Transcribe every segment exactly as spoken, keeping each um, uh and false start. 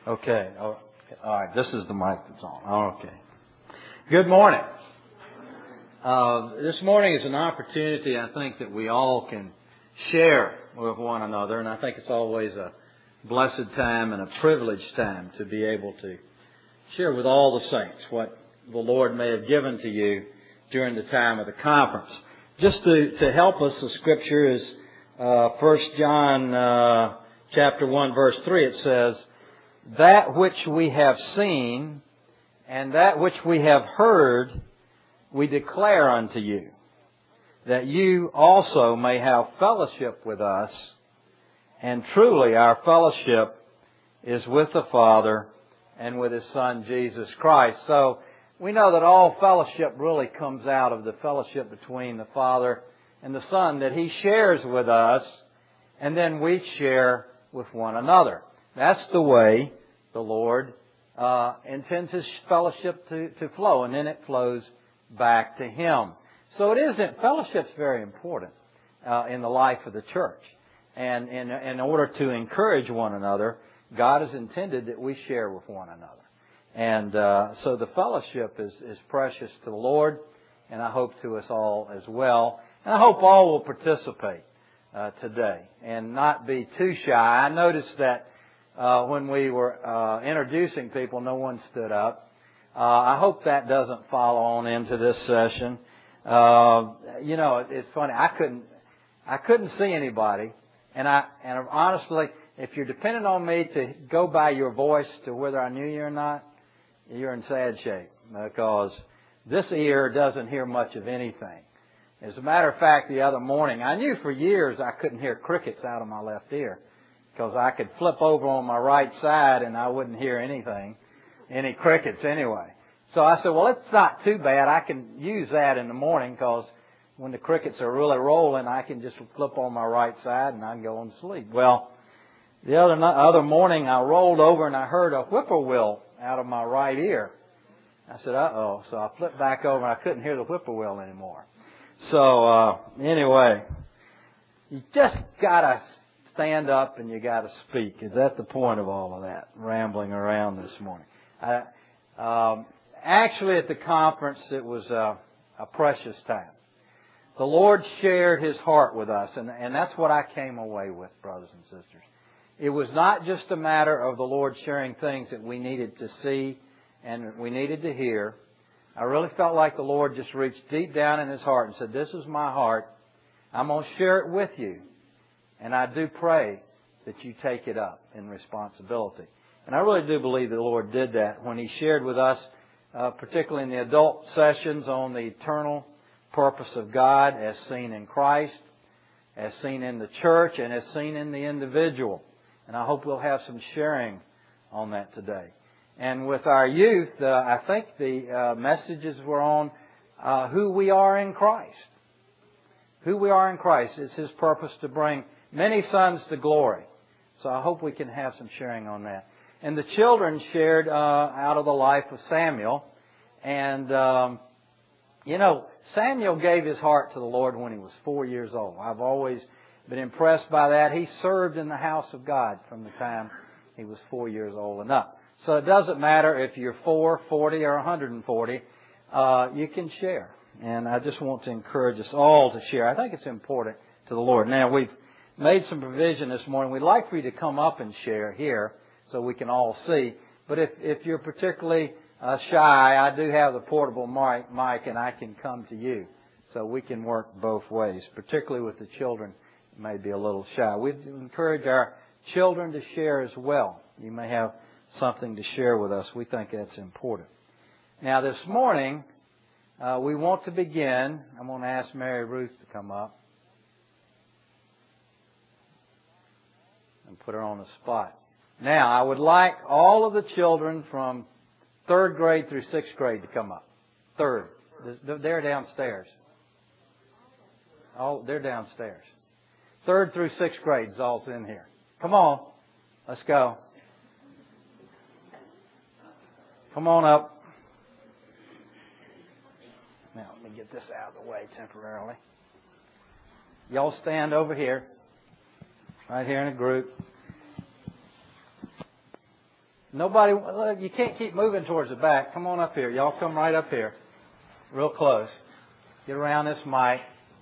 Okay. Oh, all right. This is the mic that's on. Oh, okay. Good morning. Uh, this morning is an opportunity, I think, that we all can share with one another, and I think it's always a blessed time and a privileged time to be able to share with all the saints what the Lord may have given to you during the time of the conference. Just to, to help us, the Scripture is uh, First John uh, chapter one, verse three. It says, "That which we have seen and that which we have heard we declare unto you, that you also may have fellowship with us. And truly our fellowship is with the Father and with His Son Jesus Christ." So we know that all fellowship really comes out of the fellowship between the Father and the Son that He shares with us, and then we share with one another. That's the way the Lord uh, intends His fellowship to, to flow, and then it flows back to Him. So it isn't, fellowship's very important uh, in the life of the church. And in, in order to encourage one another, God has intended that we share with one another. And uh, so the fellowship is, is precious to the Lord, and I hope to us all as well. And I hope all will participate uh, today and not be too shy. I noticed that uh, when we were uh, introducing people, no one stood up. Uh, I hope that doesn't follow on into this session. Uh, you know, it's funny. I couldn't, I couldn't see anybody, and I, and honestly, if you're depending on me to go by your voice to whether I knew you or not, you're in sad shape, because this ear doesn't hear much of anything. As a matter of fact, the other morning, I knew for years I couldn't hear crickets out of my left ear, because I could flip over on my right side and I wouldn't hear anything, any crickets anyway. So I said, well, it's not too bad. I can use that in the morning, because when the crickets are really rolling, I can just flip on my right side and I can go on to sleep. Well, the other other morning, I rolled over and I heard a whippoorwill out of my right ear. I said, uh-oh. So I flipped back over and I couldn't hear the whippoorwill anymore. So uh, anyway, you just got to stand up and you got to speak. Is that the point of all of that, rambling around this morning? I, um, actually, at the conference, it was a, a precious time. The Lord shared His heart with us, and, and that's what I came away with, brothers and sisters. It was not just a matter of the Lord sharing things that we needed to see and we needed to hear. I really felt like the Lord just reached deep down in His heart and said, this is my heart. I'm going to share it with you. And I do pray that you take it up in responsibility. And I really do believe the Lord did that when He shared with us, uh, particularly in the adult sessions, on the eternal purpose of God as seen in Christ, as seen in the church, and as seen in the individual. And I hope we'll have some sharing on that today. And with our youth, uh, I think the uh, messages were on uh, who we are in Christ. Who we are in Christ. It's His purpose to bring many sons to glory. So I hope we can have some sharing on that. And the children shared uh, out of the life of Samuel. And, um, you know, Samuel gave his heart to the Lord when he was four years old. I've always been impressed by that. He served in the house of God from the time he was four years old and up. So it doesn't matter if you're four, forty, or one hundred forty. Uh, you can share. And I just want to encourage us all to share. I think it's important to the Lord. Now, we've made some provision this morning. We'd like for you to come up and share here so we can all see. But if, if you're particularly uh, shy, I do have the portable mic, mic, and I can come to you. So we can work both ways, particularly with the children. May be a little shy. We encourage our children to share as well. You may have something to share with us. We think that's important. Now, this morning, uh, we want to begin. I'm going to ask Mary Ruth to come up and put her on the spot. Now, I would like all of the children from third grade through sixth grade to come up. Third. They're downstairs. Oh, they're downstairs. Third through sixth grade is all in here. Come on. Let's go. Come on up. Now, let me get this out of the way temporarily. Y'all stand over here. Right here in a group. Nobody, look, you can't keep moving towards the back. Come on up here. Y'all come right up here. Real close. Get around this mic.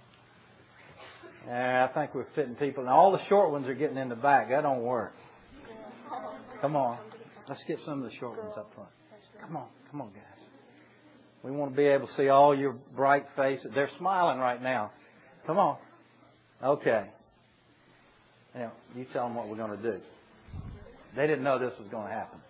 Yeah, I think we're fitting people. Now, all the short ones are getting in the back. That don't work. Come on. Let's get some of the short ones up front. Come on. Come on, guys. We want to be able to see all your bright faces. They're smiling right now. Come on. Okay. Now, you tell them what we're going to do. They didn't know this was going to happen.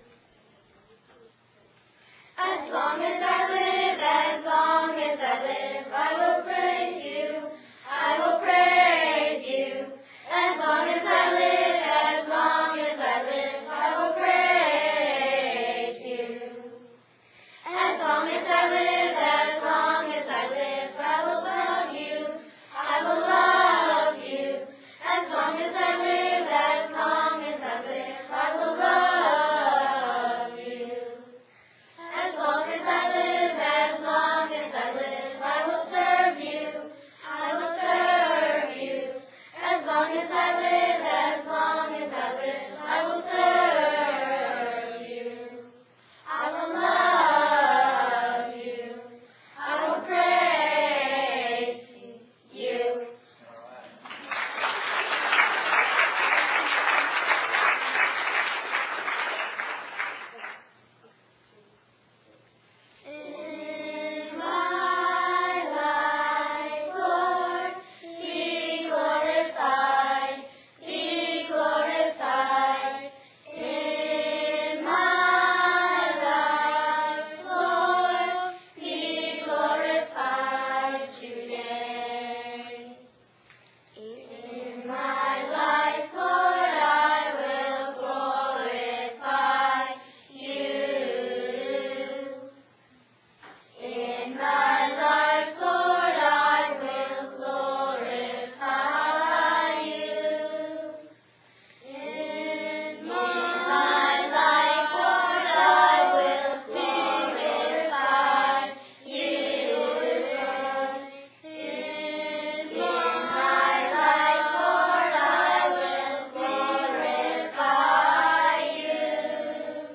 As long as I live, as long as I live, I will praise you. I will praise you. As long as I live, as long as I live, I will praise you. As long as I live, as long as I live, I will love you. I will love you. As long as I live, as long as I live, I will love you. As long as I live, as long as I live, I will serve you. I will serve you. As long as I live, as long as I live, I will serve you. I will love you. I will praise you. In my life, Lord, be glorified, be glorified. In my life, Lord, be glorified today. In my life, Lord, I will glorify you. In my life, Lord, I will glorify you. In my life, Lord, I will glorify you. In my life, Lord, I will glorify you.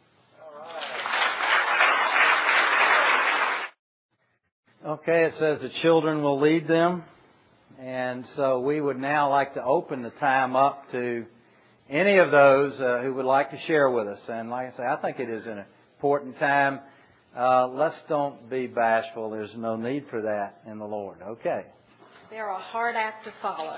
Okay, it says the children will lead them. And so we would now like to open the time up to any of those uh, who would like to share with us. And like I say, I think it is an important time. Uh, let's don't be bashful. There's no need for that in the Lord. Okay. They're a hard act to follow.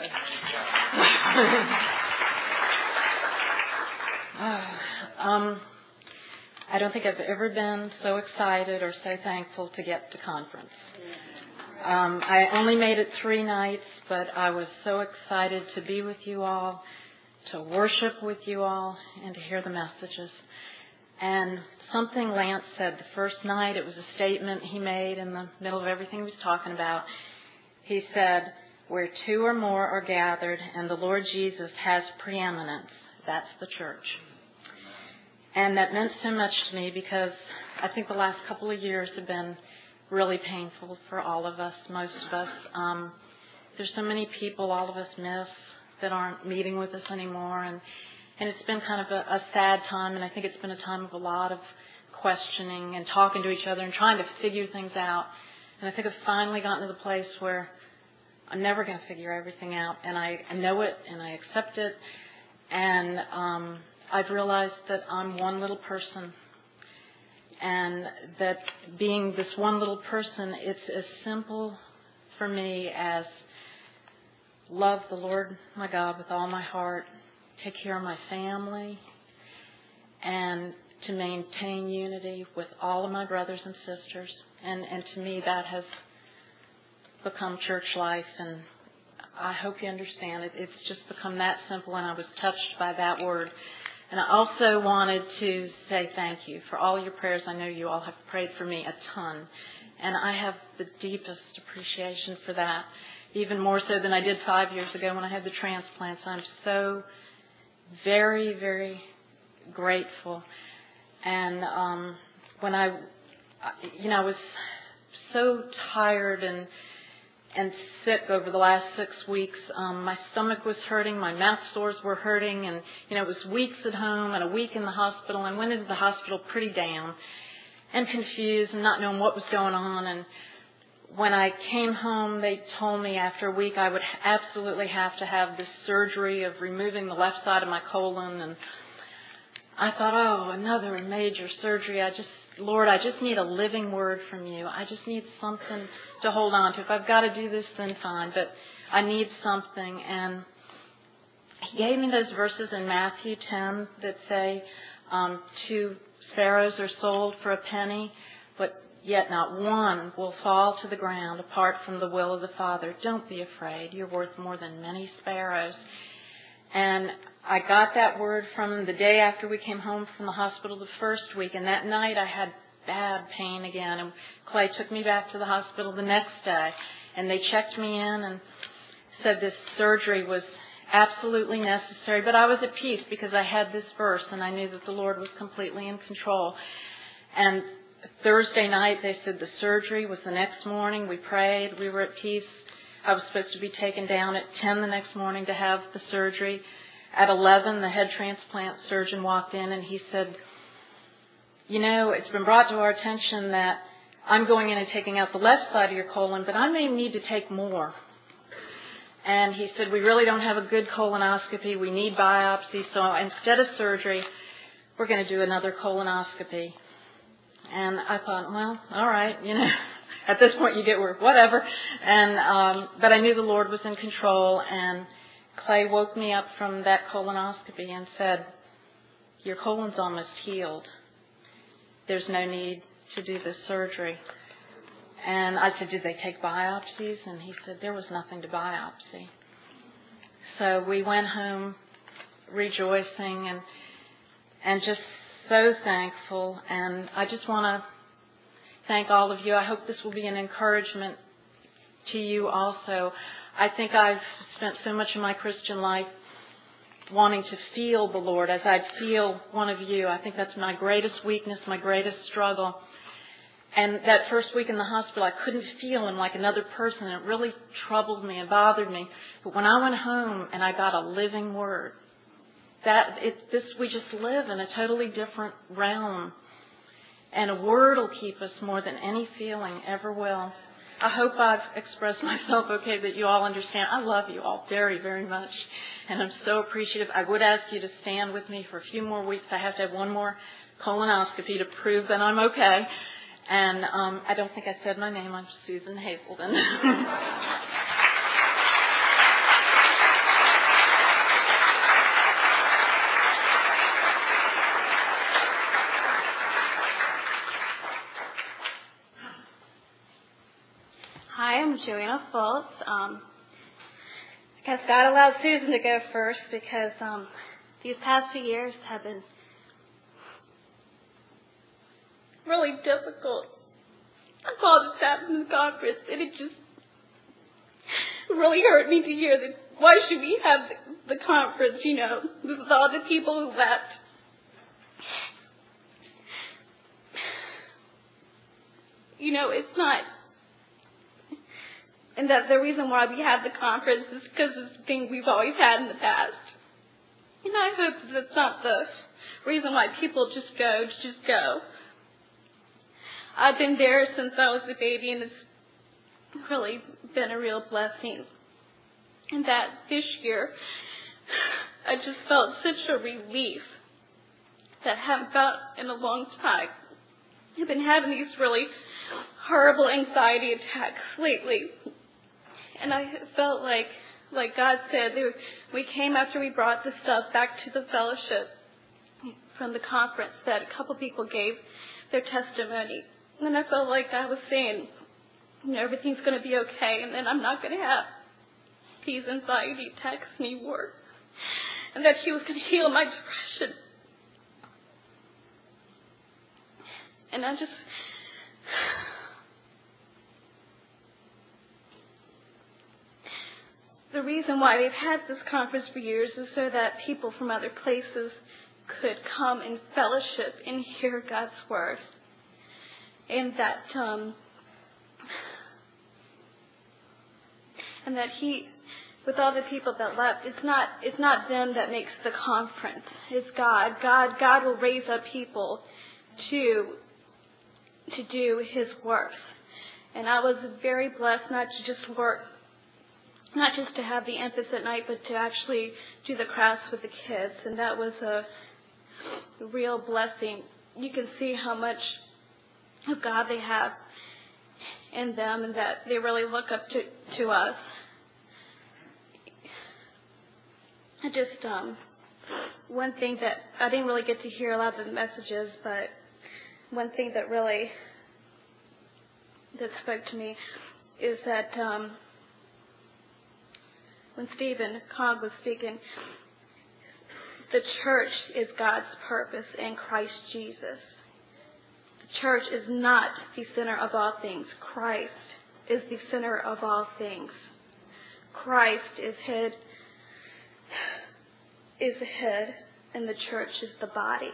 um, I don't think I've ever been so excited or so thankful to get to conference. Um, I only made it three nights, but I was so excited to be with you all, to worship with you all, and to hear the messages. And something Lance said the first night, it was a statement he made in the middle of everything he was talking about. He said, where two or more are gathered and the Lord Jesus has preeminence, that's the church. And that meant so much to me because I think the last couple of years have been really painful for all of us, most of us. Um, there's so many people all of us miss that aren't meeting with us anymore. And, and it's been kind of a, a sad time, and I think it's been a time of a lot of questioning and talking to each other and trying to figure things out. And I think I've finally gotten to the place where I'm never going to figure everything out, and I, I know it, and I accept it. And um, I've realized that I'm one little person, and that being this one little person, it's as simple for me as love the Lord my God with all my heart, take care of my family, and to maintain unity with all of my brothers and sisters. And, and to me, that has become church life, and I hope you understand it. It's just become that simple, and I was touched by that word. And I also wanted to say thank you for all your prayers. I know you all have prayed for me a ton, and I have the deepest appreciation for that, even more so than I did five years ago when I had the transplants. I'm so very, very grateful. And um, when I, you know, I was so tired and and sick over the last six weeks. Um, my stomach was hurting, my mouth sores were hurting, and, you know, it was weeks at home and a week in the hospital, and went into the hospital pretty down and confused and not knowing what was going on. And when I came home, they told me after a week I would absolutely have to have this surgery of removing the left side of my colon. And I thought, oh, another major surgery. I just, Lord, I just need a living word from you. I just need something to hold on to. If I've got to do this, then fine, but I need something. And he gave me those verses in Matthew ten that say, um, two sparrows are sold for a penny, but yet not one will fall to the ground apart from the will of the Father. Don't be afraid. You're worth more than many sparrows. And I got that word from the day after we came home from the hospital the first week, and that night I had bad pain again. And Clay took me back to the hospital the next day, and they checked me in and said this surgery was absolutely necessary. But I was at peace because I had this verse, and I knew that the Lord was completely in control. And Thursday night, they said the surgery was the next morning. We prayed. We were at peace. I was supposed to be taken down at ten the next morning to have the surgery. At eleven, the head transplant surgeon walked in, and he said, you know, it's been brought to our attention that I'm going in and taking out the left side of your colon, but I may need to take more. And he said, we really don't have a good colonoscopy. We need biopsy. So instead of surgery, we're going to do another colonoscopy. And I thought, well, all right, you know, at this point you get work, whatever. And um, but I knew the Lord was in control. And Clay woke me up from that colonoscopy and said, your colon's almost healed. There's no need to do this surgery. And I said, did they take biopsies? And he said, there was nothing to biopsy. So we went home rejoicing and and just so thankful. And I just want to thank all of you. I hope this will be an encouragement to you also. I think I've spent so much of my Christian life wanting to feel the Lord as I'd feel one of you. I think that's my greatest weakness, my greatest struggle. And that first week in the hospital, I couldn't feel him like another person. It really troubled me and bothered me. But when I went home and I got a living word, that it, this we just live in a totally different realm. And a word will keep us more than any feeling ever will. I hope I've expressed myself okay, that you all understand. I love you all very, very much. And I'm so appreciative. I would ask you to stand with me for a few more weeks. I have to have one more colonoscopy to prove that I'm okay. And um, I don't think I said my name. I'm Susan Hazelden. Hi, I'm Joanna Fultz. Um, I guess God allowed Susan to go first because um, these past few years have been really difficult. I saw this happen in the conference, and it just really hurt me to hear that. Why should we have the, the conference? You know, with all the people who left. You know, it's not. And that the reason why we have the conference is because it's the thing we've always had in the past. And I hope that's not the reason why people just go to just go. I've been there since I was a baby, and it's really been a real blessing. And that this year, I just felt such a relief that I haven't felt in a long time. I've been having these really horrible anxiety attacks lately. And I felt like, like God said, there, we came after we brought the stuff back to the fellowship from the conference, that a couple people gave their testimony. And I felt like God was saying, you know, everything's going to be okay, and then I'm not going to have these anxiety attacks anymore. And that He was going to heal my depression. And I just... The reason why they've had this conference for years is so that people from other places could come and fellowship and hear God's Word. And that um, and that He, with all the people that left, it's not it's not them that makes the conference. It's God. God God will raise up people to to do His works. And I was very blessed not to just work, not just to have the emphasis at night, but to actually do the crafts with the kids. And that was a real blessing. You can see how much of God they have in them, and that they really look up to, to us. I just, um, one thing that I didn't really get to hear a lot of the messages, but one thing that really that spoke to me is that um, when Stephen Cogg was speaking, the church is God's purpose in Christ Jesus. The church is not the center of all things. Christ is the center of all things. Christ is head, is the head, and the church is the body.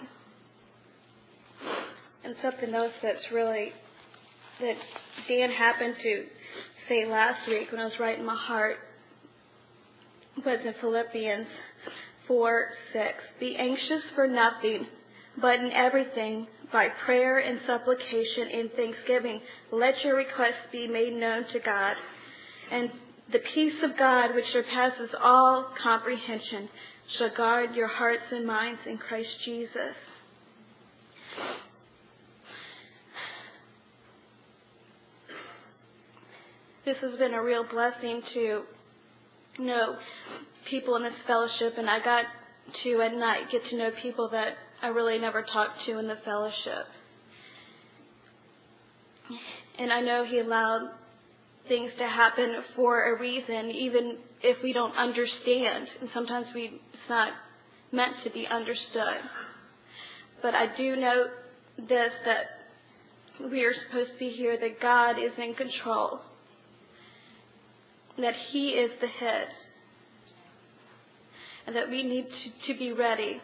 And something else that's really, that Dan happened to say last week when I was writing my heart was in Philippians four six. Be anxious for nothing, but in everything, by prayer and supplication and thanksgiving, let your requests be made known to God. And the peace of God, which surpasses all comprehension, shall guard your hearts and minds in Christ Jesus. This has been a real blessing to know people in this fellowship, and I got to at night get to know people that I really never talked to in the fellowship. And I know He allowed things to happen for a reason, even if we don't understand. And sometimes we it's not meant to be understood. But I do know this, that we are supposed to be here, that God is in control, that He is the head, and that we need to, to be ready.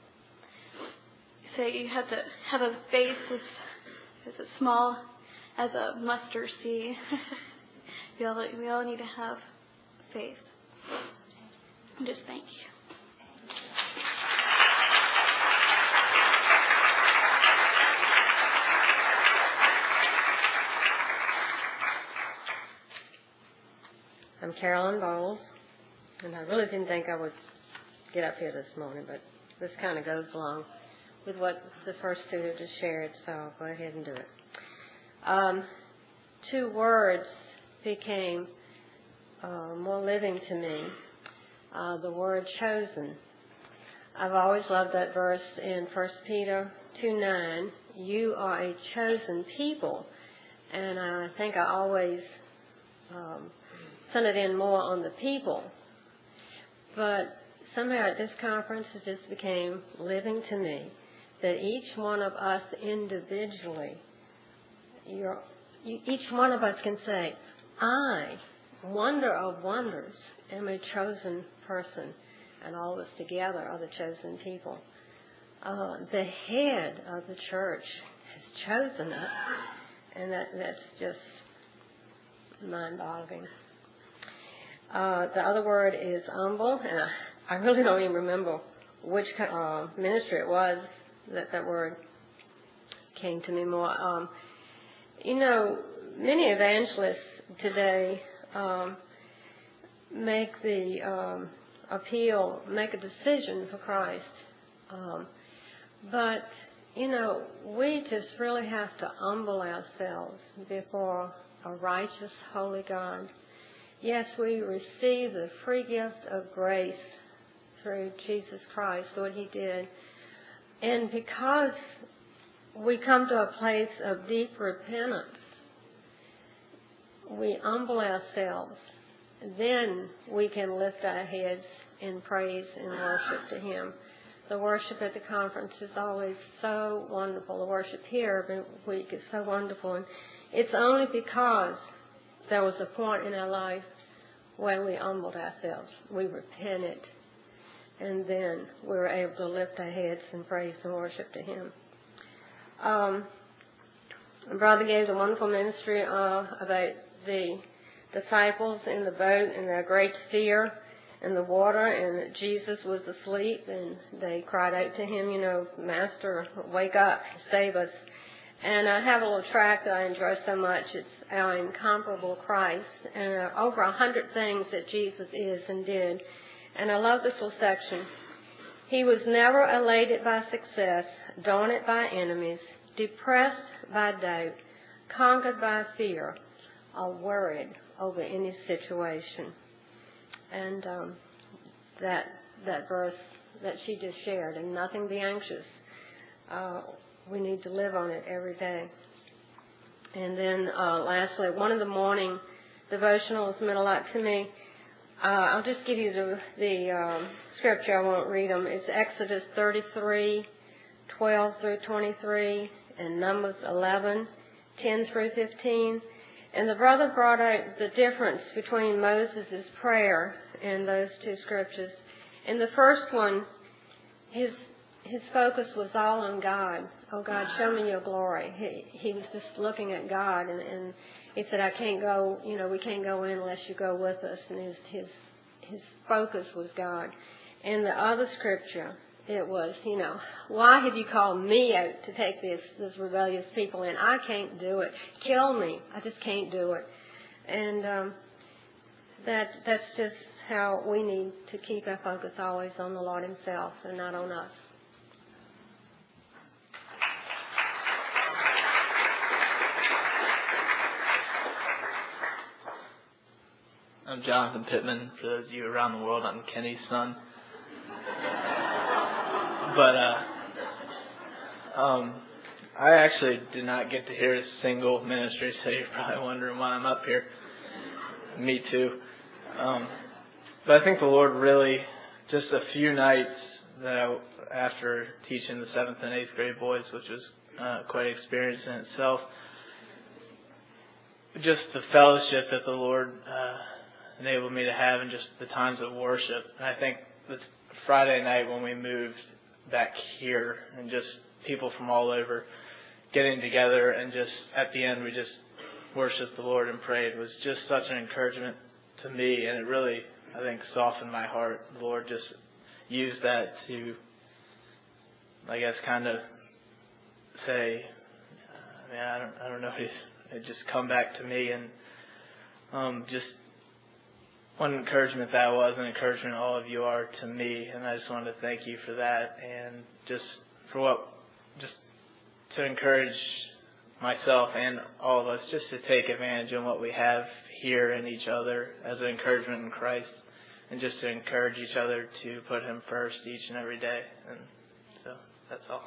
So you have to have a faith as, as a small as a mustard seed. we all we all need to have faith. And just thank you. I'm Carolyn Bowles, and I really didn't think I would get up here this morning, but this kind of goes along with what the first two have just shared, so I'll go ahead and do it. Um, two words became uh, more living to me. Uh, the word chosen. I've always loved that verse in First Peter two nine. You are a chosen people, and I think I always um, centered in more on the people. But somehow at this conference it just became living to me that each one of us individually, you're, you, each one of us can say, I, wonder of wonders, am a chosen person, and all of us together are the chosen people. Uh, the head of the church has chosen us, and that, that's just mind-boggling. Uh, the other word is humble, and I, I really don't even remember which uh, ministry it was that that word came to me more. Um, you know, many evangelists today um, make the um, appeal, make a decision for Christ. Um, but, you know, we just really have to humble ourselves before a righteous, holy God. Yes, we receive the free gift of grace through Jesus Christ, what He did. And because we come to a place of deep repentance, we humble ourselves, then we can lift our heads in praise and worship to Him. The worship at the conference is always so wonderful. The worship here every week is so wonderful. And it's only because there was a point in our life where we humbled ourselves. We repented. And then we were able to lift our heads and praise and worship to Him. Um, Brother gave a wonderful ministry uh, about the disciples in the boat in their great fear in the water, and that Jesus was asleep, and they cried out to him, you know, Master, wake up, save us. And I have a little tract that I enjoy so much. It's Our Incomparable Christ, and uh, over a hundred things that Jesus is and did. And I love this little section. He was never elated by success, daunted by enemies, depressed by doubt, conquered by fear, or worried over any situation. And um, that that verse that she just shared, and nothing be anxious. Uh, we need to live on it every day. And then uh, lastly, one of the morning devotionals meant a lot to me. Uh, I'll just give you the, the um, scripture. I won't read them. It's Exodus thirty-three, twelve through twenty-three, and Numbers eleven, ten through fifteen. And the brother brought out the difference between Moses' prayer and those two scriptures. In the first one, his his focus was all on God. Oh, God, show me your glory. He he was just looking at God, and, and he said, I can't go, you know, we can't go in unless you go with us. And his his his focus was God. In the other scripture, it was, you know, why have you called me out to take this, this rebellious people in? I can't do it. Kill me. I just can't do it. And um, that that's just how we need to keep our focus always on the Lord himself and not on us. I'm Jonathan Pittman. For those of you around the world, I'm Kenny's son. But uh, um, I actually did not get to hear a single ministry, so you're probably wondering why I'm up here. Me too. Um, but I think the Lord really, just a few nights that I, after teaching the seventh and eighth grade boys, which was uh, quite an experience in itself, just the fellowship that the Lord uh, enabled me to have, and just the times of worship. And I think this Friday night when we moved back here, and just people from all over getting together, and just at the end we just worshiped the Lord and prayed, was just such an encouragement to me, and it really, I think, softened my heart. The Lord just used that to, I guess, kind of say, I mean, I don't, I don't know, it just come back to me, and um, just what an encouragement that was, and encouragement all of you are to me, and I just wanted to thank you for that, and just for what, just to encourage myself and all of us just to take advantage of what we have here in each other as an encouragement in Christ, and just to encourage each other to put him first each and every day. And so that's all.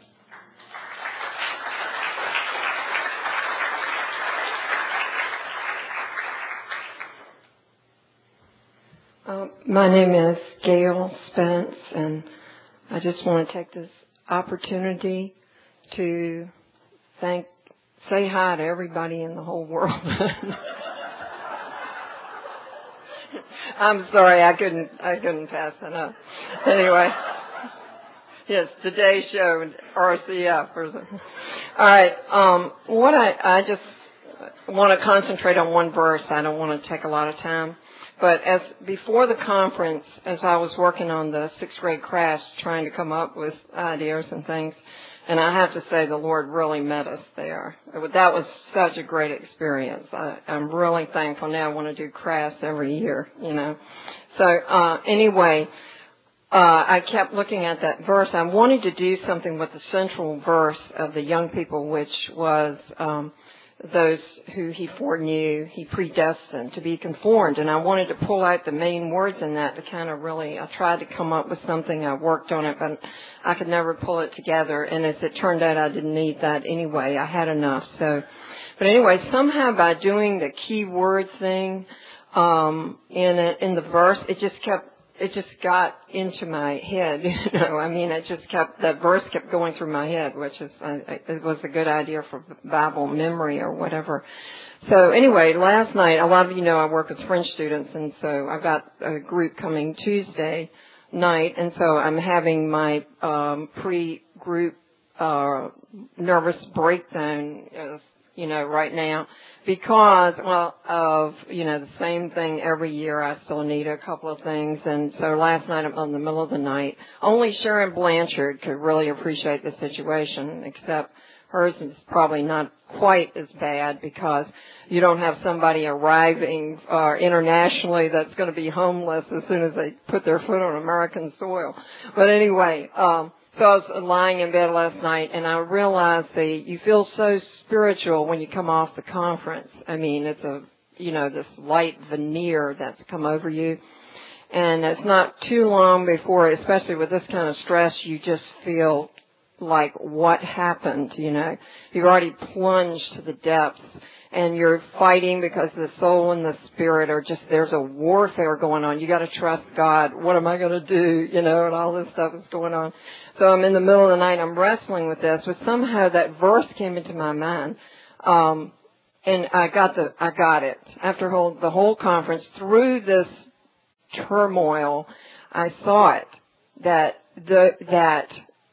Uh, my name is Gail Spence, and I just want to take this opportunity to thank, say hi to everybody in the whole world. I'm sorry, I couldn't, I couldn't pass that up. Anyway, yes, today's show, R C F. Or something. All right, um, what I, I just want to concentrate on one verse. I don't want to take a lot of time. But as before the conference, as I was working on the sixth grade craft, trying to come up with ideas and things, and I have to say the Lord really met us there. That was such a great experience. I, I'm really thankful. Now I want to do crafts every year, you know. So uh, anyway, uh, I kept looking at that verse. I wanted to do something with the central verse of the young people, which was um, those who he foreknew, he predestined to be conformed. And I wanted to pull out the main words in that to kind of really, I tried to come up with something. I worked on it, but I could never pull it together. And as it turned out, I didn't need that anyway. I had enough. So, but anyway, somehow by doing the key word thing um, in it, in the verse, it just kept, it just got into my head. You know, I mean, it just kept, that verse kept going through my head, which is, I, it was a good idea for Bible memory or whatever. So anyway, last night, a lot of you know I work with French students, and so I've got a group coming Tuesday night, and so I'm having my um, pre-group uh, nervous breakdown uh, you know, right now because, well, of, you know, the same thing every year. I still need a couple of things. And so last night, in the middle of the night, only Sharon Blanchard could really appreciate the situation, except hers is probably not quite as bad because you don't have somebody arriving uh, internationally that's going to be homeless as soon as they put their foot on American soil. But anyway, um, so I was lying in bed last night, and I realized that you feel so spiritual when you come off the conference. I mean, it's a, you know, this light veneer that's come over you. And it's not too long before, especially with this kind of stress, you just feel like what happened, you know. You've already plunged to the depths, and you're fighting because the soul and the spirit are just, there's a warfare going on. You got to trust God. What am I going to do? You know, and all this stuff is going on. So I'm in the middle of the night, I'm wrestling with this, but somehow that verse came into my mind. Um, and I got the, I got it. After whole, the whole conference, through this turmoil, I saw it, that the, that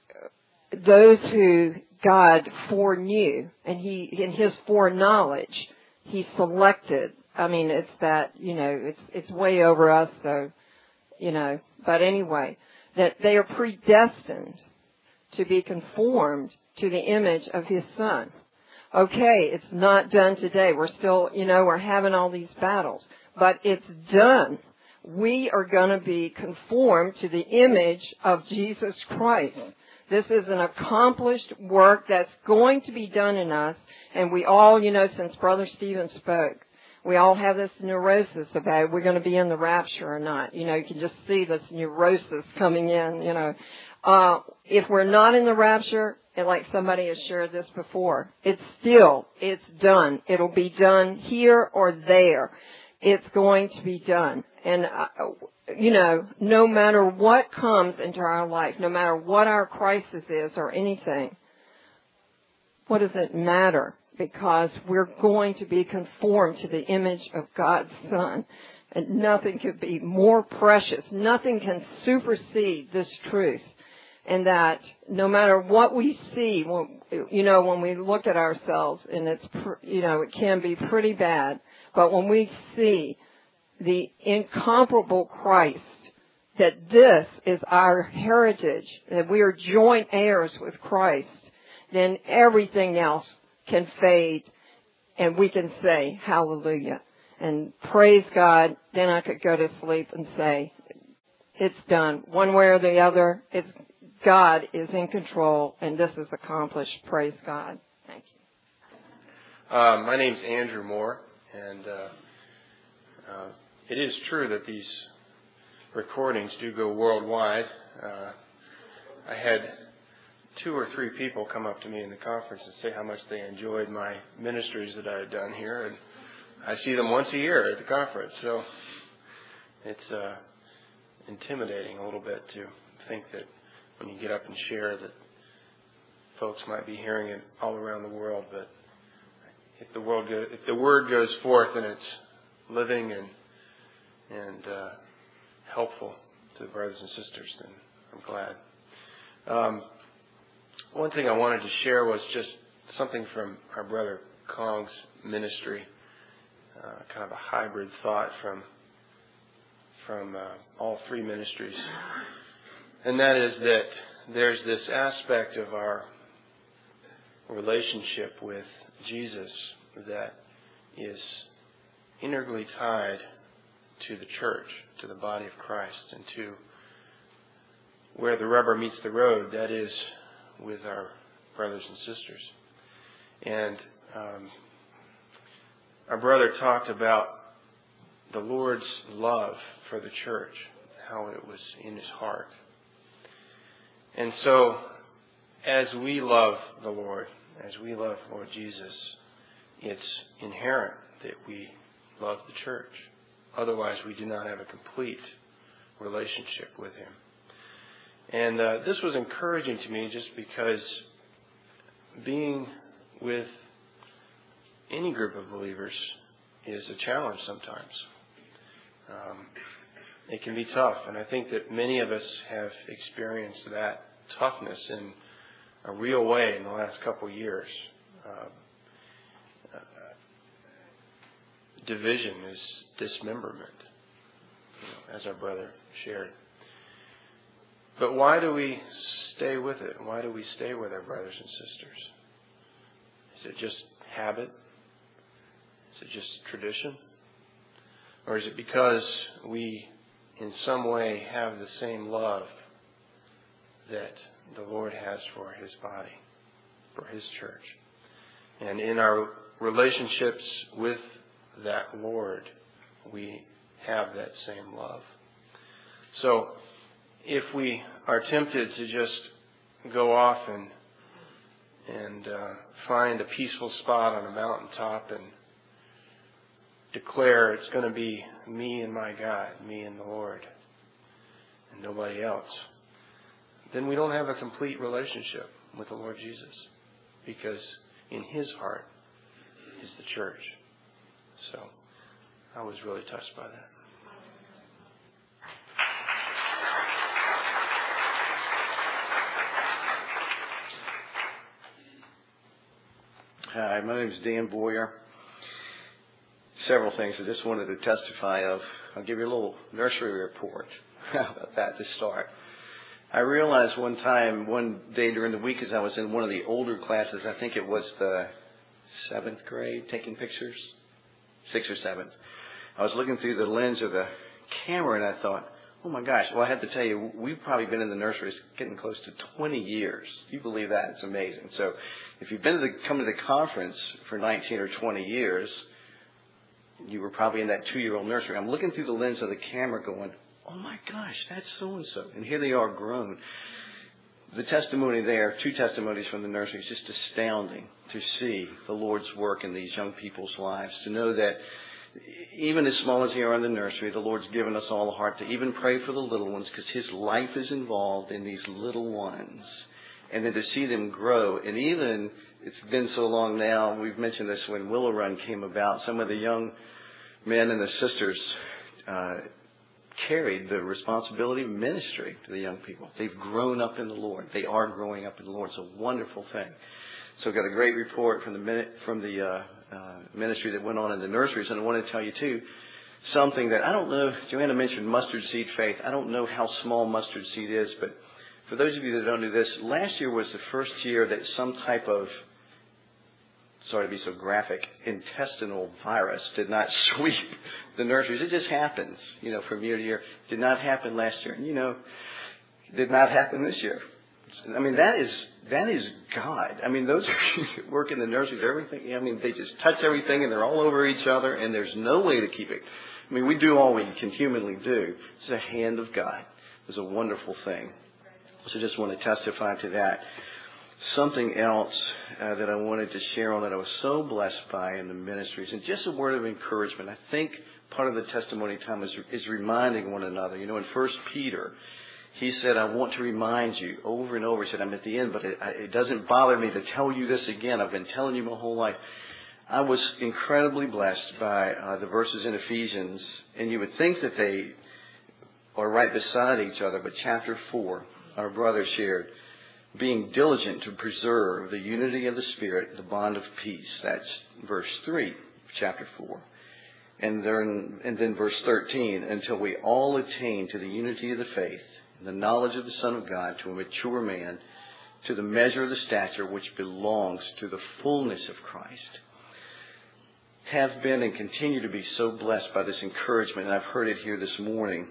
those who God foreknew, and he, in his foreknowledge, he selected. I mean, it's that, you know, it's, it's way over us, so, you know, but anyway, that they are predestined to be conformed to the image of his son. Okay, it's not done today. We're still, you know, we're having all these battles, but it's done. We are going to be conformed to the image of Jesus Christ. This is an accomplished work that's going to be done in us, and we all, you know, since Brother Stephen spoke, we all have this neurosis about we're going to be in the rapture or not. You know, you can just see this neurosis coming in, you know. Uh, if we're not in the rapture, and like somebody has shared this before, it's still, it's done. It'll be done here or there. It's going to be done. And, uh, you know, no matter what comes into our life, no matter what our crisis is or anything, what does it matter? Because we're going to be conformed to the image of God's Son. And nothing could be more precious. Nothing can supersede this truth. And that no matter what we see, you know, when we look at ourselves, and it's, you know, it can be pretty bad, but when we see the incomparable Christ, that this is our heritage, that we are joint heirs with Christ, then everything else can fade, and we can say hallelujah and praise God. Then I could go to sleep and say it's done. One way or the other, it's God is in control, and this is accomplished. Praise God. Thank you. Uh, my name's Andrew Moore, and uh, uh, it is true that these recordings do go worldwide. Uh, I had two or three people come up to me in the conference and say how much they enjoyed my ministries that I had done here, and I see them once a year at the conference, so it's uh, intimidating a little bit to think that when you get up and share that folks might be hearing it all around the world. But if the world go, if the word goes forth and it's living and and uh, helpful to the brothers and sisters, then I'm glad. Um, one thing I wanted to share was just something from our brother Kong's ministry, uh, kind of a hybrid thought from from uh, all three ministries. And that is that there's this aspect of our relationship with Jesus that is integrally tied to the church, to the body of Christ, and to where the rubber meets the road, that is with our brothers and sisters. And um, our brother talked about the Lord's love for the church, how it was in his heart. And so, as we love the Lord, as we love Lord Jesus, it's inherent that we love the church. Otherwise, we do not have a complete relationship with Him. And uh, this was encouraging to me just because being with any group of believers is a challenge sometimes. Um, It can be tough, and I think that many of us have experienced that toughness in a real way in the last couple of years. Uh, division, is dismemberment, you know, as our brother shared. But why do we stay with it? Why do we stay with our brothers and sisters? Is it just habit? Is it just tradition? Or is it because we in some way have the same love that the Lord has for His body, for His church? And in our relationships with that Lord, we have that same love. So if we are tempted to just go off and and uh, find a peaceful spot on a mountaintop and declare it's going to be me and my God, me and the Lord, and nobody else, then we don't have a complete relationship with the Lord Jesus, because in His heart is the church. So I was really touched by that. Hi, my name is Dan Boyer. Several things I just wanted to testify of. I'll give you a little nursery report about that to start. I realized one time, one day during the week, as I was in one of the older classes, I think it was the seventh grade, taking pictures, sixth or seventh. I was looking through the lens of the camera and I thought, oh my gosh, well I have to tell you, we've probably been in the nurseries getting close to twenty years. Do you believe that? It's amazing. So if you've been to the, come to the conference for nineteen or twenty years, you were probably in that two-year-old nursery. I'm looking through the lens of the camera going, oh my gosh, that's so-and-so. And here they are grown. The testimony there, two testimonies from the nursery, is just astounding to see the Lord's work in these young people's lives, to know that even as small as they are in the nursery, the Lord's given us all a heart to even pray for the little ones, because His life is involved in these little ones. And then to see them grow. And even, it's been so long now, we've mentioned this when Willow Run came about, some of the young men and the sisters uh, carried the responsibility of ministry to the young people. They've grown up in the Lord. They are growing up in the Lord. It's a wonderful thing. So I've got a great report from the minute, from the uh, uh, ministry that went on in the nurseries. And I want to tell you, too, something that I don't know. Joanna mentioned mustard seed faith. I don't know how small mustard seed is, but for those of you that don't do this, last year was the first year that some type of, sorry to be so graphic, intestinal virus did not sweep the nurseries. It just happens, you know, from year to year. Did not happen last year. And, you know, did not happen this year. I mean, that is, that is God. I mean, those who work in the nurseries, everything, I mean, they just touch everything and they're all over each other and there's no way to keep it. I mean, we do all we can humanly do. It's the hand of God. It's a wonderful thing. So just want to testify to that. Something else uh, that I wanted to share on that I was so blessed by in the ministries, and just a word of encouragement. I think part of the testimony time is, is reminding one another. You know, in First Peter, he said, I want to remind you over and over. He said, I'm at the end, but it, it doesn't bother me to tell you this again. I've been telling you my whole life. I was incredibly blessed by uh, the verses in Ephesians, and you would think that they are right beside each other, but chapter four, our brother shared, being diligent to preserve the unity of the Spirit, the bond of peace. That's verse three, chapter four. And then, and then verse thirteen, until we all attain to the unity of the faith, and the knowledge of the Son of God, to a mature man, to the measure of the stature which belongs to the fullness of Christ. Have been and continue to be so blessed by this encouragement, and I've heard it here this morning.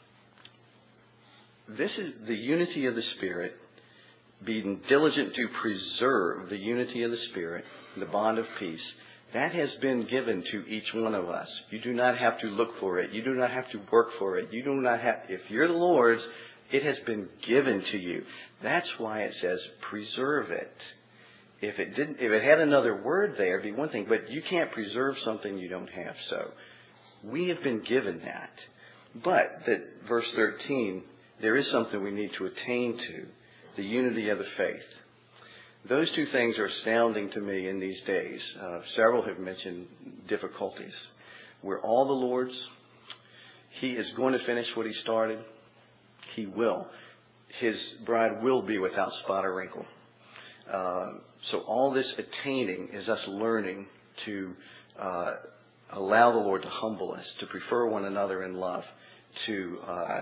This is the unity of the Spirit, being diligent to preserve the unity of the Spirit, the bond of peace. That has been given to each one of us. You do not have to look for it. You do not have to work for it. You do not have, if you're the Lord's, it has been given to you. That's why it says preserve it. If it didn't, if it had another word there, it'd be one thing, but you can't preserve something you don't have. So we have been given that. But that verse thirteen, there is something we need to attain to, the unity of the faith. Those two things are astounding to me in these days. Uh, several have mentioned difficulties. We're all the Lord's. He is going to finish what He started. He will. His bride will be without spot or wrinkle. Uh, so all this attaining is us learning to uh, allow the Lord to humble us, to prefer one another in love, to uh,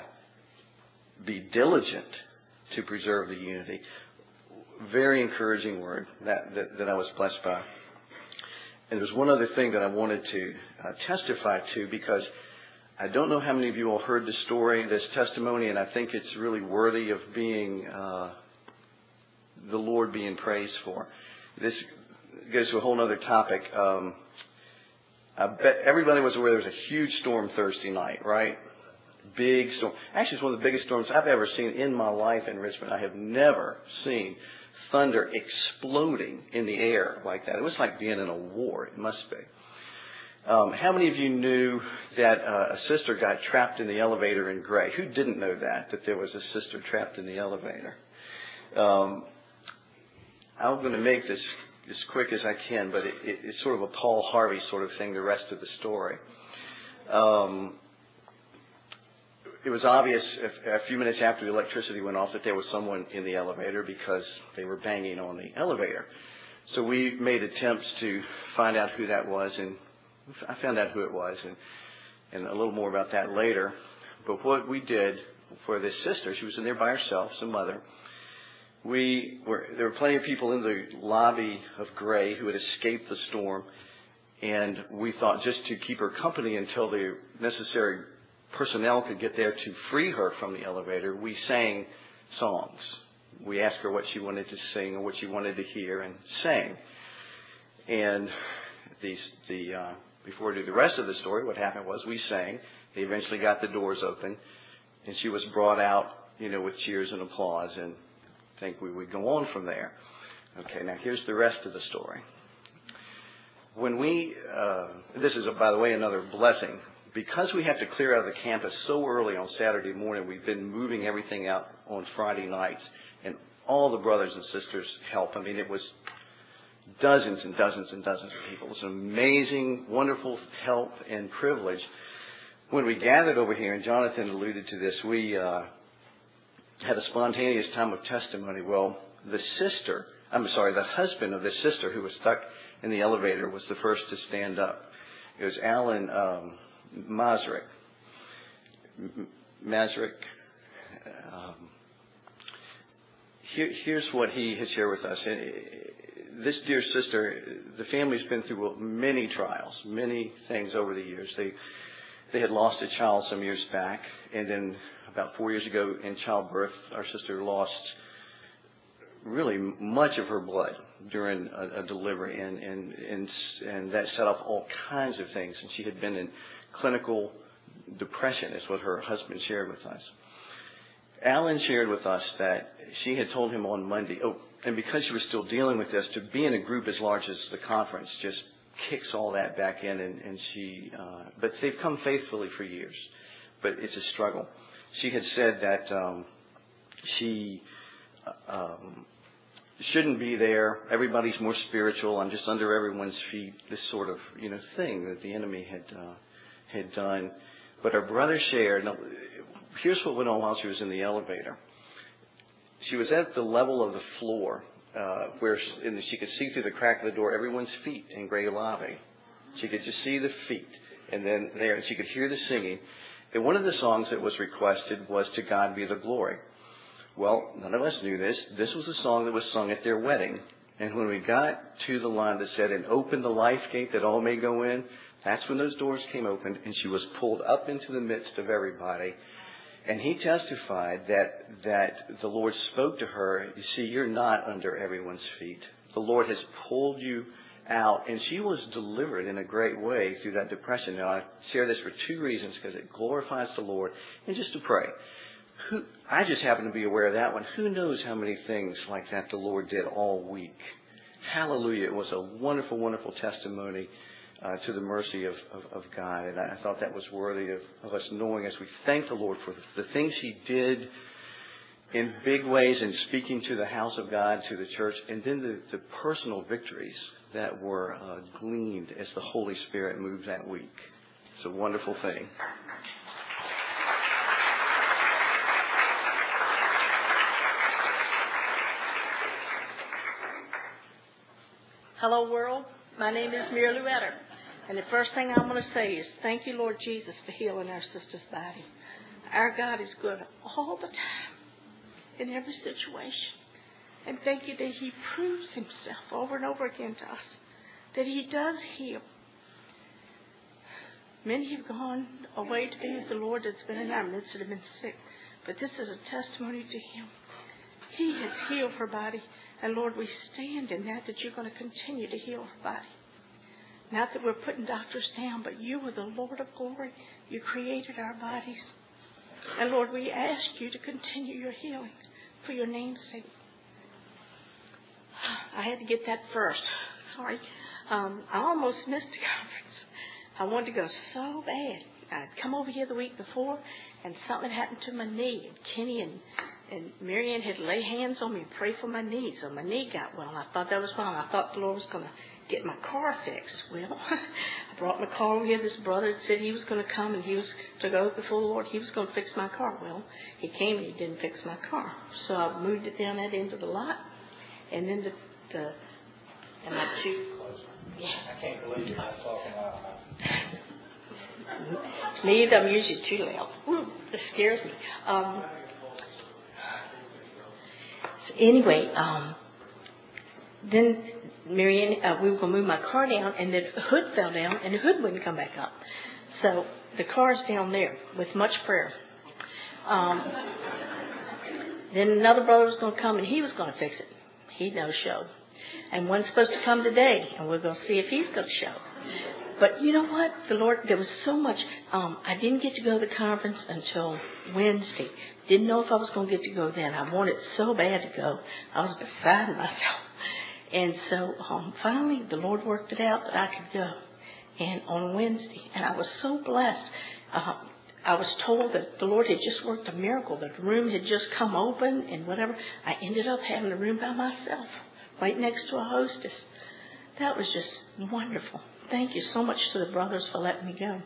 be diligent to preserve the unity. Very encouraging word that, that, that I was blessed by. And there's one other thing that I wanted to uh, testify to, because I don't know how many of you all heard this story, this testimony, and I think it's really worthy of being, uh, the Lord being praised for. This goes to a whole other topic. Um, I bet everybody was aware there was a huge storm Thursday night, right? Big storm. Actually, it's one of the biggest storms I've ever seen in my life in Richmond. I have never seen thunder exploding in the air like that. It was like being in a war. It must be. Um, how many of you knew that uh, a sister got trapped in the elevator in Gray? Who didn't know that, that there was a sister trapped in the elevator? Um, I'm going to make this as quick as I can, but it, it, it's sort of a Paul Harvey sort of thing, the rest of the story. Um, it was obvious a, a few minutes after the electricity went off that there was someone in the elevator because they were banging on the elevator. So we made attempts to find out who that was, and I found out who it was, and, and a little more about that later. But what we did for this sister, she was in there by herself, some mother. We were, there were plenty of people in the lobby of Gray who had escaped the storm, and we thought just to keep her company until the necessary personnel could get there to free her from the elevator, we sang songs. We asked her what she wanted to sing or what she wanted to hear, and sang. And the, the uh, before I do the rest of the story, what happened was we sang. They eventually got the doors open, and she was brought out, you know, with cheers and applause, and I think we would go on from there. Okay, now here's the rest of the story. When we, uh, this is, a, by the way, another blessing. Because we have to clear out of the campus so early on Saturday morning, we've been moving everything out on Friday nights. And all the brothers and sisters help. I mean, it was dozens and dozens and dozens of people. It was an amazing, wonderful help and privilege. When we gathered over here, and Jonathan alluded to this, we uh, had a spontaneous time of testimony. Well, the sister, I'm sorry, the husband of the sister who was stuck in the elevator was the first to stand up. It was Alan um, Masrick. Masrick. Um, here, here's what he has shared with us. This dear sister, the family's been through many trials, many things over the years. They they had lost a child some years back, and then about four years ago in childbirth, our sister lost really much of her blood during a, a delivery, and, and and and that set off all kinds of things. And she had been in clinical depression, is what her husband shared with us. Alan shared with us that she had told him on Monday, oh, and because she was still dealing with this, to be in a group as large as the conference just kicks all that back in, and, and she, uh, but they've come faithfully for years, but it's a struggle. She had said that um, she um, shouldn't be there. Everybody's more spiritual. I'm just under everyone's feet. This sort of, you know, thing that the enemy had uh, had done. But her brother shared. Now, here's what went on while she was in the elevator. She was at the level of the floor uh, where she, and she could see through the crack of the door everyone's feet in Gray Lobby. She could just see the feet, and then there, and she could hear the singing. And one of the songs that was requested was "To God Be the Glory." Well, none of us knew this. This was a song that was sung at their wedding. And when we got to the line that said, "And open the life gate that all may go in," that's when those doors came open, and she was pulled up into the midst of everybody. And he testified that that the Lord spoke to her. You see, you're not under everyone's feet. The Lord has pulled you out, and she was delivered in a great way through that depression. Now, I share this for two reasons, because it glorifies the Lord, and just to pray. Who, I just happen to be aware of that one. Who knows how many things like that the Lord did all week? Hallelujah. It was a wonderful, wonderful testimony uh, to the mercy of, of, of God. And I thought that was worthy of, of us knowing as we thank the Lord for the things He did in big ways in speaking to the house of God, to the church, and then the, the personal victories that were uh, gleaned as the Holy Spirit moved that week. It's a wonderful thing. Hello, world. My name is Mira Louetter. And the first thing I'm going to say is thank you, Lord Jesus, for healing our sister's body. Our God is good all the time in every situation. And thank you that he proves himself over and over again to us, that he does heal. Many have gone away to be with the Lord that's been in our midst that have been sick. But this is a testimony to him. He has healed her body. And Lord, we stand in that, that you're going to continue to heal her body. Not that we're putting doctors down, but you are the Lord of glory. You created our bodies. And Lord, we ask you to continue your healing for your name's sake. I had to get that first. Sorry. Um, I almost missed the conference. I wanted to go so bad. I'd come over here the week before, and something happened to my knee. And Kenny and, and Marianne had lay hands on me and pray for my knee. So my knee got well. I thought that was fine. I thought the Lord was going to get my car fixed. Well, I brought my car over here. This brother said he was going to come and he was to go before the Lord. He was going to fix my car. Well, he came and he didn't fix my car. So I moved it down that end of the lot. And then the, the and my two, yeah. I can't believe you're not talking loud enough. Me, I'm usually too loud. Ooh, it scares me. Um, so anyway, um, then Marianne, uh, we were going to move my car down, and the hood fell down, and the hood wouldn't come back up. So the car's down there with much prayer. Um, then another brother was going to come, and he was going to fix it. He no-showed. And one's supposed to come today, and we're going to see if he's going to show. But you know what? The Lord, there was so much. Um, I didn't get to go to the conference until Wednesday. Didn't know if I was going to get to go then. I wanted so bad to go. I was beside myself. And so um, finally, the Lord worked it out that I could go. And on Wednesday, and I was so blessed. Uh, I was told that the Lord had just worked a miracle, that the room had just come open and whatever. I ended up having the room by myself, right next to a hostess. That was just wonderful. Thank you so much to the brothers for letting me go.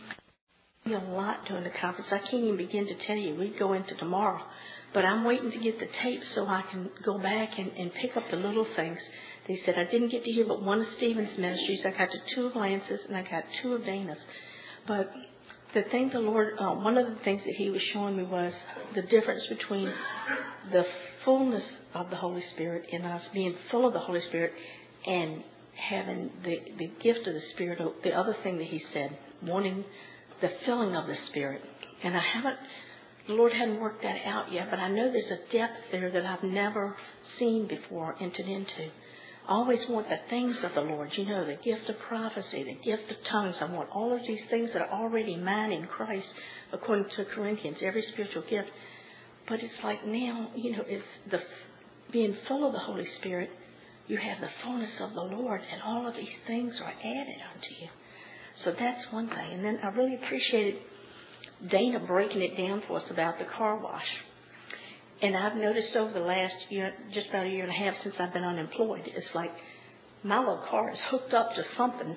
A lot during the conference. I can't even begin to tell you. We go into tomorrow. But I'm waiting to get the tape so I can go back and, and pick up the little things. They said I didn't get to hear but one of Stephen's ministries. I got to two of Lance's and I got two of Dana's. But the thing the Lord, uh, one of the things that he was showing me was the difference between the fullness of the Holy Spirit and us being full of the Holy Spirit and having the, the gift of the Spirit. The other thing that he said, wanting the filling of the Spirit. And I haven't, the Lord hadn't worked that out yet, but I know there's a depth there that I've never seen before, entered into. I always want the things of the Lord, you know, the gift of prophecy, the gift of tongues. I want all of these things that are already mine in Christ, according to Corinthians, every spiritual gift. But it's like now, you know, it's the being full of the Holy Spirit, you have the fullness of the Lord, and all of these things are added unto you. So that's one thing. And then I really appreciated Dana breaking it down for us about the car wash. And I've noticed over the last year, just about a year and a half since I've been unemployed, it's like my little car is hooked up to something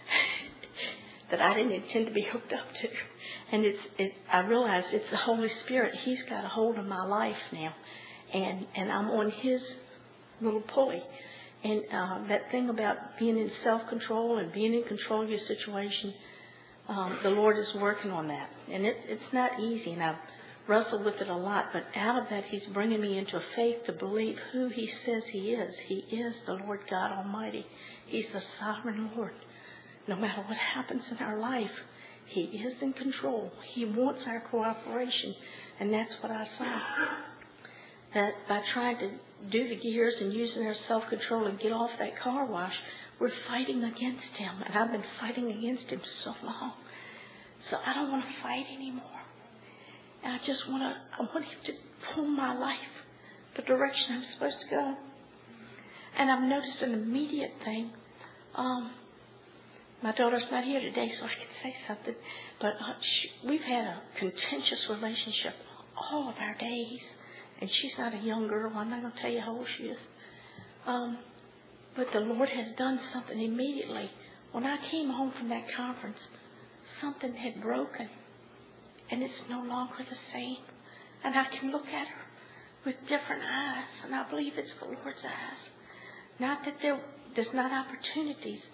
that I didn't intend to be hooked up to. And it's, it, I realize it's the Holy Spirit. He's got a hold of my life now. And, and I'm on his little pulley. And uh, that thing about being in self-control and being in control of your situation, um, the Lord is working on that. And it, it's not easy, and I've wrestled with it a lot, but out of that he's bringing me into a faith to believe who he says he is. He is the Lord God Almighty. He's the sovereign Lord. No matter what happens in our life, he is in control. He wants our cooperation, and that's what I saw. That by trying to do the gears and using our self-control and get off that car wash, we're fighting against him. And I've been fighting against him so long. So I don't want to fight anymore. And I just want to, I want him to pull my life the direction I'm supposed to go. And I've noticed an immediate thing. Um, my daughter's not here today, so I can say something. But uh, she, we've had a contentious relationship all of our days. And she's not a young girl. I'm not going to tell you how old she is. Um, but the Lord has done something immediately. When I came home from that conference, something had broken. And it's no longer the same. And I can look at her with different eyes. And I believe it's the Lord's eyes. Not that there, there's not opportunities.